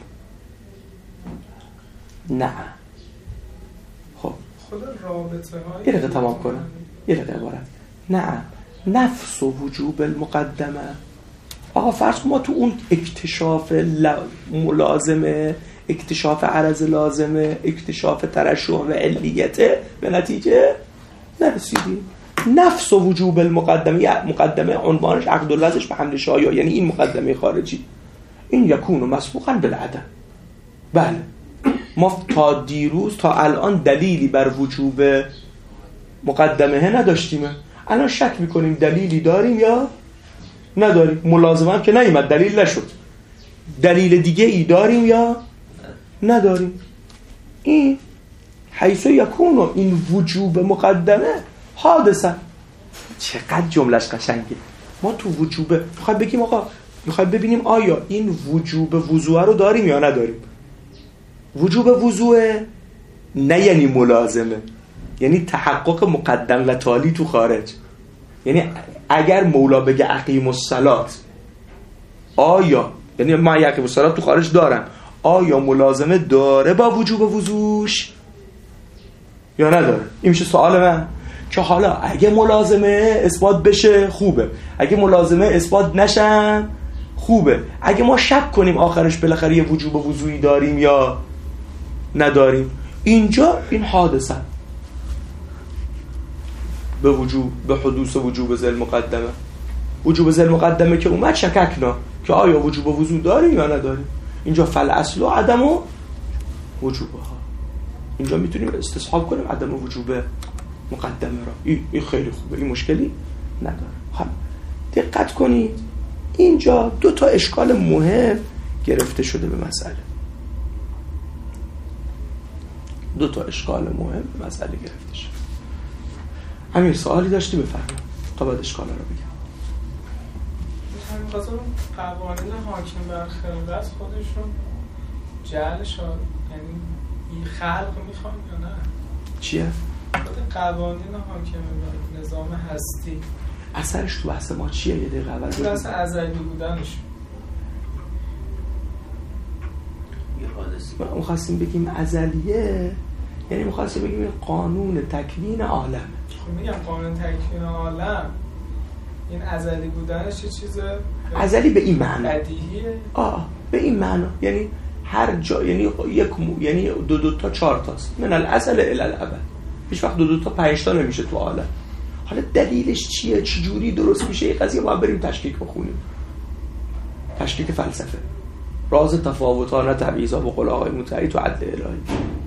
نه خب خود رابطه های یه دقیقه تمام کنم، یه دقیقه عبارت. نه نفس و وجوب المقدمه. آقا فرض ما تو اون اکتشاف ملازمه، اکتشاف عرض لازمه، اکتشاف ترشح و علیته به نتیجه نرسیدیم. نفس و وجوب المقدمه، مقدمه عنوانش عقد الوضعش به حمل شایع، یعنی این مقدمه خارجی، این یکون مسبوقا بالعدم. بله ما تا دیروز تا الان دلیلی بر وجوب مقدمه نداشتیم، الان شک میکنیم دلیلی داریم یا نداریم. ملازمه هم که نیامد دلیل نشد، دلیل دیگه ای داریم یا نداریم. این حیث یکون این وجوب مقدمه حادثه. چقدر جملش قشنگه. ما تو وجوب میخوایم بگیم آقا میخوایم ببینیم آیا این وجوب وضوء رو داریم یا نداریم. وجوب وضوء نه یعنی ملازمه، یعنی تحقق مقدم و تالی تو خارج. یعنی اگر مولا بگه اقیم الصلات، آیا یعنی من اقیم الصلات تو خارج دارم، آیا ملازمه داره با وجوب وضوش یا نداره؟ این میشه سوال من. که حالا اگه ملازمه اثبات بشه خوبه، اگه ملازمه اثبات نشن خوبه. اگه ما شک کنیم آخرش بالاخره یه وجوب وضوئی داریم یا نداریم، اینجا این حادثه به وجوب به حدوث وجوب ذل مقدمه. وجوب ذل مقدمه که اومد شککنا که آیا وجوب وضو داریم یا نداریم. اینجا فل اصل و عدم و وجوبها، اینجا میتونیم استصحاب کنیم عدم وجوب مقدمه را. این, این خیلی خوبه، این مشکلی نداره. خب دقت کنید اینجا دو تا اشکال مهم گرفته شده به مسئله. دو تا اشکال مهم به مسئله گرفته شده. امیر سوالی داشتی بفرمایید تا بعد اشکالا رو بگم. همین خاطر قوانین حاکم بر خلقت خودشون جعل شد، یعنی این خلق میخوان یا نه؟ چیه؟ خود قوانین حاکم بر نظام هستی اثرش تو بحث ما چیه؟ یه دقیقه اول بگید. اصلا ازلی بودنش ما خواستیم بگیم ازلیه، یعنی می‌خواسته بگیم این قانون تکوین عالم. خب میگم قانون تکوین عالم این ازلی بودنش چه چیزه؟ ازلی به این معنی بدیهیه؟ آه به این معنی، یعنی هر جا، یعنی یک مو... یعنی دو دو تا چهار تاست، من الازل الی الابد. هیچ وقت دو دو تا پنج تا نمیشه تو عالم. حالا دلیلش چیه؟ چه جوری درست میشه این قضیه؟ باید بریم تشکیک بخونیم. تشکیک فلسفه، راز تفاوتانه تبعیضا و قول آقای مطهری تو عدل الهی،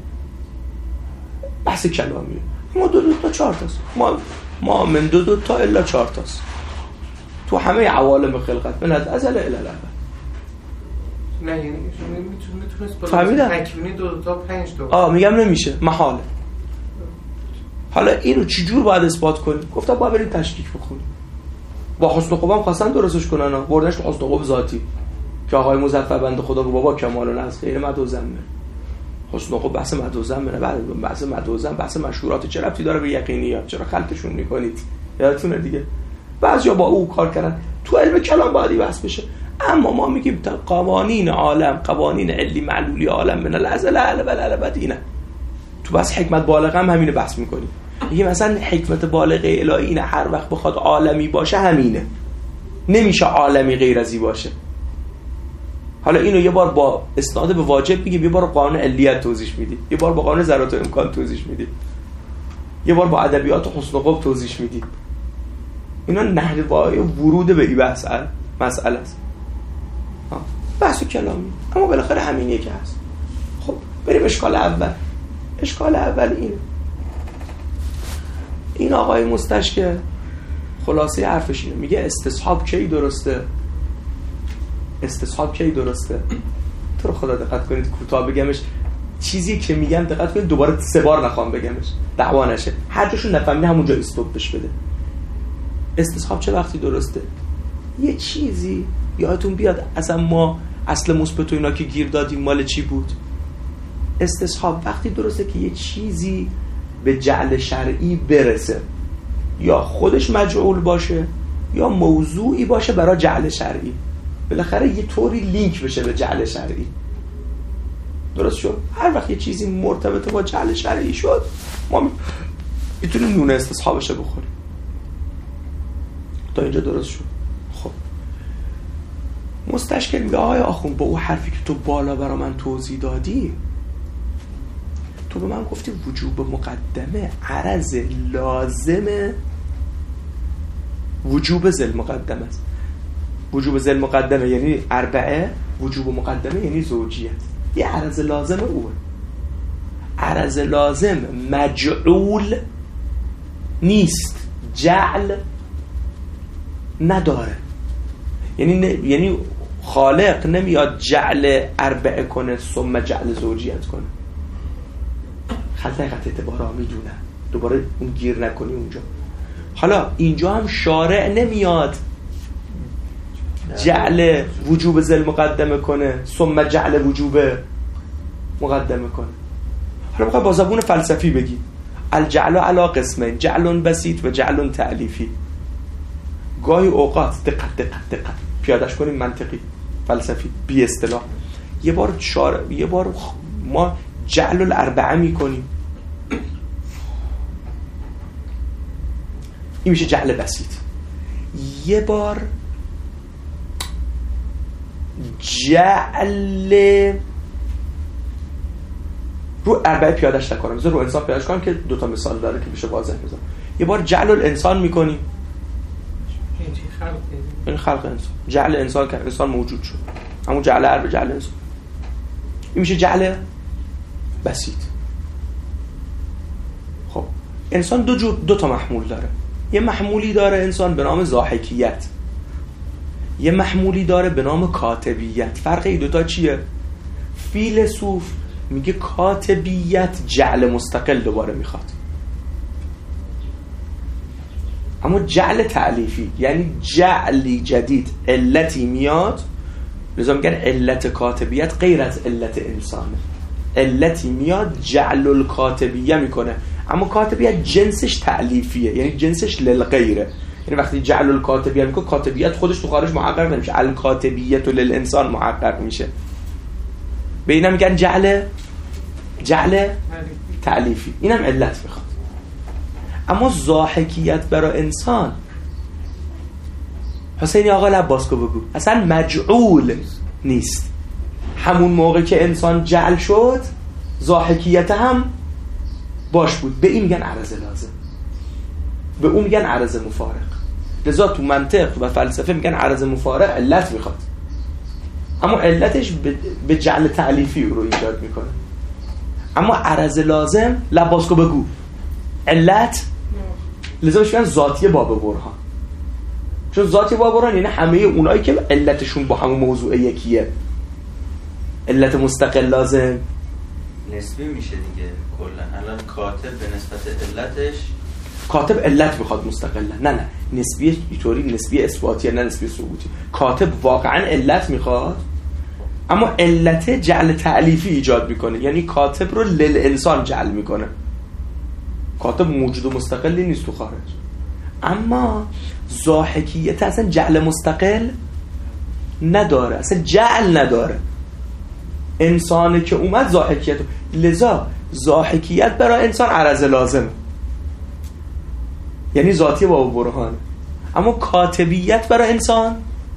بحث کلامیه. ما دو دو تا چهار تاست، ما ما من دو دو تا الا چهار تاست تو همه عوالم خلقت، من از ازل الی الابد. نه یعنی میتونه میتونست فهمیدم تکوینی دو دو تا پنج تا. آه میگم نمیشه، محاله. حالا اینو چجور باید اثبات کنیم؟ گفتم باید بریم تشکیک بخونیم. با حسن خوب هم خواستن درستش کنن ها، بردنش تو حسن خوب ذاتی که آقای مظفر بنده خدا رو بابا کمال از غیر مدوزمه. حسن خوب بحث مدوزمه، بعد بحث مدوزم بحث مشهورات چه ربطی داره به یقینیات؟ چرا خلطشون میکنید؟ یادتونه دیگه بعضیا با او کار کردن. تو علم کلام باید بحث بشه، اما ما میگیم قوانین عالم، قوانین علی معلولی عالم من الازل الی الابد. اینه تو بس حکمت بالغه هم همینه بحث میکنیم. میگیم مثلا حکمت بالغه الهی اینه هر وقت بخواد عالمی باشه همینه، نمیشه عالمی غیر ازی باشه. حالا اینو یه بار با استناد به واجب میگیم، یه بار قانون علیت توضیح میدی، یه بار با قانون ذرات و امکان توضیح میدی، یه بار با ادبیات و حسن و قب توضیح میدی. اینا نحوه ورود به این بحث مسئله است، بحث کلامی. اما بالاخره همینیه که هست. خب بریم اشکال اول. اشکال اول اینه، این آقای مستشکل خلاصه حرفش اینه، میگه استصحاب کی درسته؟ استصحاب کی درسته؟ تو رو خدا دقت کنید کوتاه بگمش، چیزی که میگم دقت کنید دوباره سه بار نخوام بگمش، دعوا نشه. هر جاشون نفهمیده همونجا استوب بش بده. استصحاب چه وقتی درسته؟ یه چیزی یادتون بیاد اصلا ما اصل مثبت و اینا که گیر دادیم مال چی بود؟ استصحاب وقتی درسته که یه چیزی به جعل شرعی برسه، یا خودش مجعول باشه یا موضوعی باشه برای جعل شرعی، بالاخره یه طوری لینک بشه به جعل شرعی. درست شد؟ هر وقت یه چیزی مرتبط با جعل شرعی شد ما میتونیم نون استصحابش بخوریم. تا اینجا درست شد. خب مستشکل میگه آقای آخوند با اون حرفی که تو بالا برا من توضیح دادی، تو به من گفتی وجوب مقدمه عرض لازم وجوب ذل مقدمه است. وجوب ذل مقدمه یعنی اربعه، وجوب مقدمه یعنی زوجیت. یه عرض لازم اوه. عرض لازم مجعول نیست، جعل نداره. یعنی ن... یعنی خالق نمیاد جعل اربعه کنه ثم جعل زوجیت کنه. خلطه قطع اعتبارا میدونه، دوباره اون گیر نکنی اونجا. حالا اینجا هم شارع نمیاد جعل وجوب ذل مقدمه کنه ثم جعل وجوب مقدمه کنه. حالا بخواه با زبون فلسفی بگی الجعل علی قسمین، جعل بسیط و جعل تعلیفی. گاهی اوقات دقت دقت دقت پیادش کنیم منطقی فلسفی بی اصطلاح. یه بار شارع یه بار ما جعل الاربعه میکنیم، این میشه جعل بسیط. یه بار جعل رو اربعه پیادش نکنم، بذار رو انسان پیادش کنم که دوتا مثال داره که میشه واضح بذارم. یه بار جعل الانسان میکنیم، این خلق انسان، جعل انسان که انسان موجود شد، همون جعل اربعه جعل انسان، این میشه جعل بسیط. خب انسان دو جو دو تا محمول داره. یه محمولی داره انسان به نام ضاحکیت، یه محمولی داره به نام کاتبیت. فرق این دوتا چیه؟ فیلسوف میگه کاتبیت جعل مستقل دوباره میخواد، اما جعل تعلیفی یعنی جعلی جدید، علتی میاد. لذا میگن علت کاتبیت غیر از علت انسانه. علتی میاد جعل الکاتبیه میکنه، اما کاتبیت جنسش تعلیفیه، یعنی جنسش للغیره. یعنی وقتی جعل الکاتبیه میکنه، کاتبیت خودش تو خارج محقق نمیشه، الکاتبیت للانسان محقق میشه. به اینا میگن جعل جعل تعلیفی، اینم علت میخواد. اما ضاحکیت برای انسان، حسینی آقا لباسکو بگو، اصلا مجعول نیست. همون موقع که انسان جعل شد ضاحکیت هم باش بود، به این میگن عرض لازم، به اون میگن عرض مفارق. لذا تو منطق و فلسفه میگن عرض مفارق علت میخواد، اما علتش به جعل تعلیفی رو ایجاد میکنه. اما عرض لازم لباسکو بگو علت، لذا میگن ذاتی باب برهان، چون ذاتی باب برهان یعنی همه اونایی که علتشون با همون موضوع یکیه. علت مستقل لازم نسبی میشه دیگه کلا. الان کاتب به نسبت علتش، کاتب علت میخواد مستقلا، نه نه نسبی اینطوری، نسبی اثباتیه نه نسبی ثبوتی. کاتب واقعا علت میخواد، اما علت جعل تعلیفی ایجاد میکنه، یعنی کاتب رو لل انسان جعل میکنه. کاتب موجود و مستقلی نیست تو خارج، اما ضاحکیت اصلا جعل مستقل نداره، اصلا جعل نداره. انسانی که اومد ضاحکیت، لذا ضاحکیت برای انسان عرض لازم، یعنی ذاتی باب برهان. اما کاتبیت برای انسان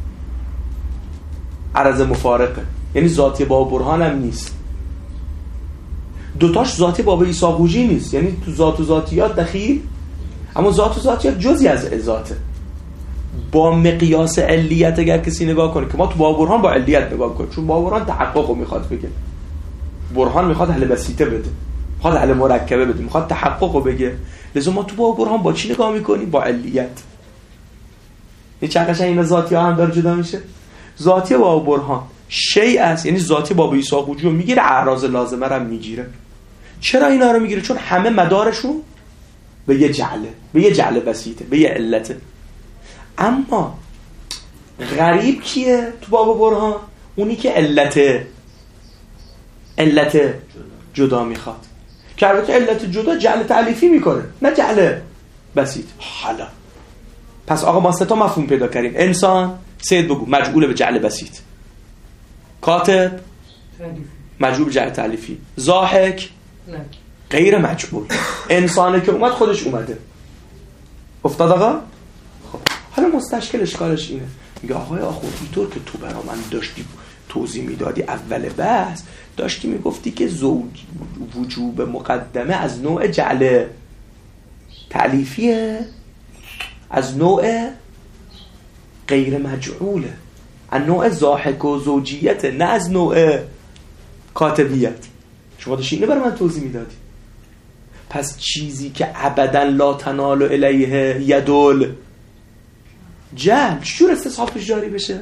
عرض مفارقه، یعنی ذاتی باب برهان هم نیست. دوتاش ذاتی باب ایساقوجی نیست، یعنی تو ذات و ذاتیات دخیل، اما ذات و ذاتیات جزئی از ذاته. با مقیاس علیت اگر کسی نگاه کنه، که ما تو باب برهان با علیت نگاه کنیم، چون باب برهان تحقق رو میخواد بگه، برهان میخواد حل بسیطه بده، میخواد حل مرکبه بده، میخواد تحقق رو بگه. لذا ما تو باب برهان با چی نگاه میکنیم؟ با علیت. این چه قشنگ اینا ذاتی ها هم داره جدا میشه. ذاتی باب برهان شیء است، یعنی ذاتی باب ایساقوجی رو میگیره، اعراض لازمه رو هم میگیره. چرا اینا رو میگیره؟ چون همه مدارشون به یه جعله، به یه جعله بسیطه، به یه علته. اما غریب کیه تو باب برهان؟ اونی که علته علت جدا میخواد، که البته علت جدا جعل تعلیفی میکنه، نه جعل بسیط. حالا پس آقا ما سه تا مفهوم پیدا کردیم. انسان، سید بگو، مجعول به جعل بسیط. کاتب، مجعول به جعل تعلیفی. ضاحک، غیر مجعول. انسانه که اومد خودش اومده. افتاد آقا؟ خب حالا مستشکل اشکالش اینه، میگه آقای آخوند اینطور که تو برا من داشتی توضیح میدادی اول بحث، داشتی میگفتی که زوج وجوب مقدمه از نوع جعل تعلیفیه، از نوع غیر مجعوله، از نوع ضاحک و زوجیته، نه از نوع کاتبیت. شما داشتی اینو برای من توضیح میدادی. پس چیزی که ابدا لا تنال الیه یدل جعل، چجور استصحابش جاری بشه؟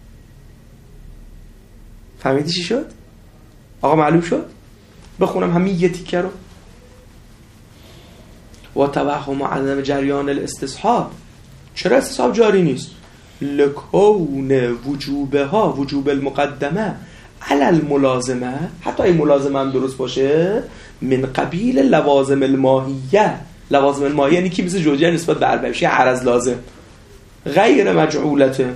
فهمیدی چی شد؟ آقا معلوم شد؟ بخونم همین یه تیکه رو. و توهم عدم جریان الاستصحاب. چرا استصحاب جاری نیست؟ لکون وجوبه ها، وجوب المقدمه علل ملازمه، حتی این ملازمه هم درست باشه، من قبیل لوازم الماهیه. لوازم الماهیه یعنی کی؟ مثل جوجه نسبت به اربعه میشه عرض لازم، غیر مجعولته.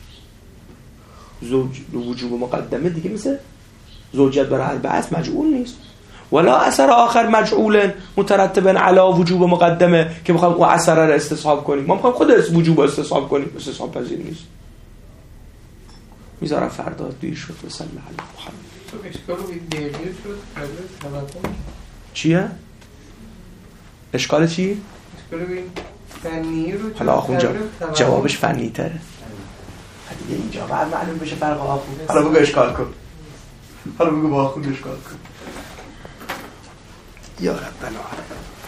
زوج وجوب مقدمه دیگه مثل زوجیت برای اربعه مجعول نیست. ولا اثر آخر مجعول مترتبا علی وجوب مقدمه که بخوایم اون اثر رو استصحاب کنیم. ما میخوایم خود وجوب رو استصحاب کنیم، استصحاب پذیر نیست. میذارم فردا دیر شد و صلی الله علیه محمد. تو اشکال رو دیر شد قبل توقع چیه؟ اشکال چی؟ اشکال ببین فنی رو حالا آخون جا جوابش فنی تره. دیگه اینجا بعد معلوم بشه فرق آخون. حالا بگو اشکال کن. حالا بگو با آخون اشکال کن. یا رب العالمین.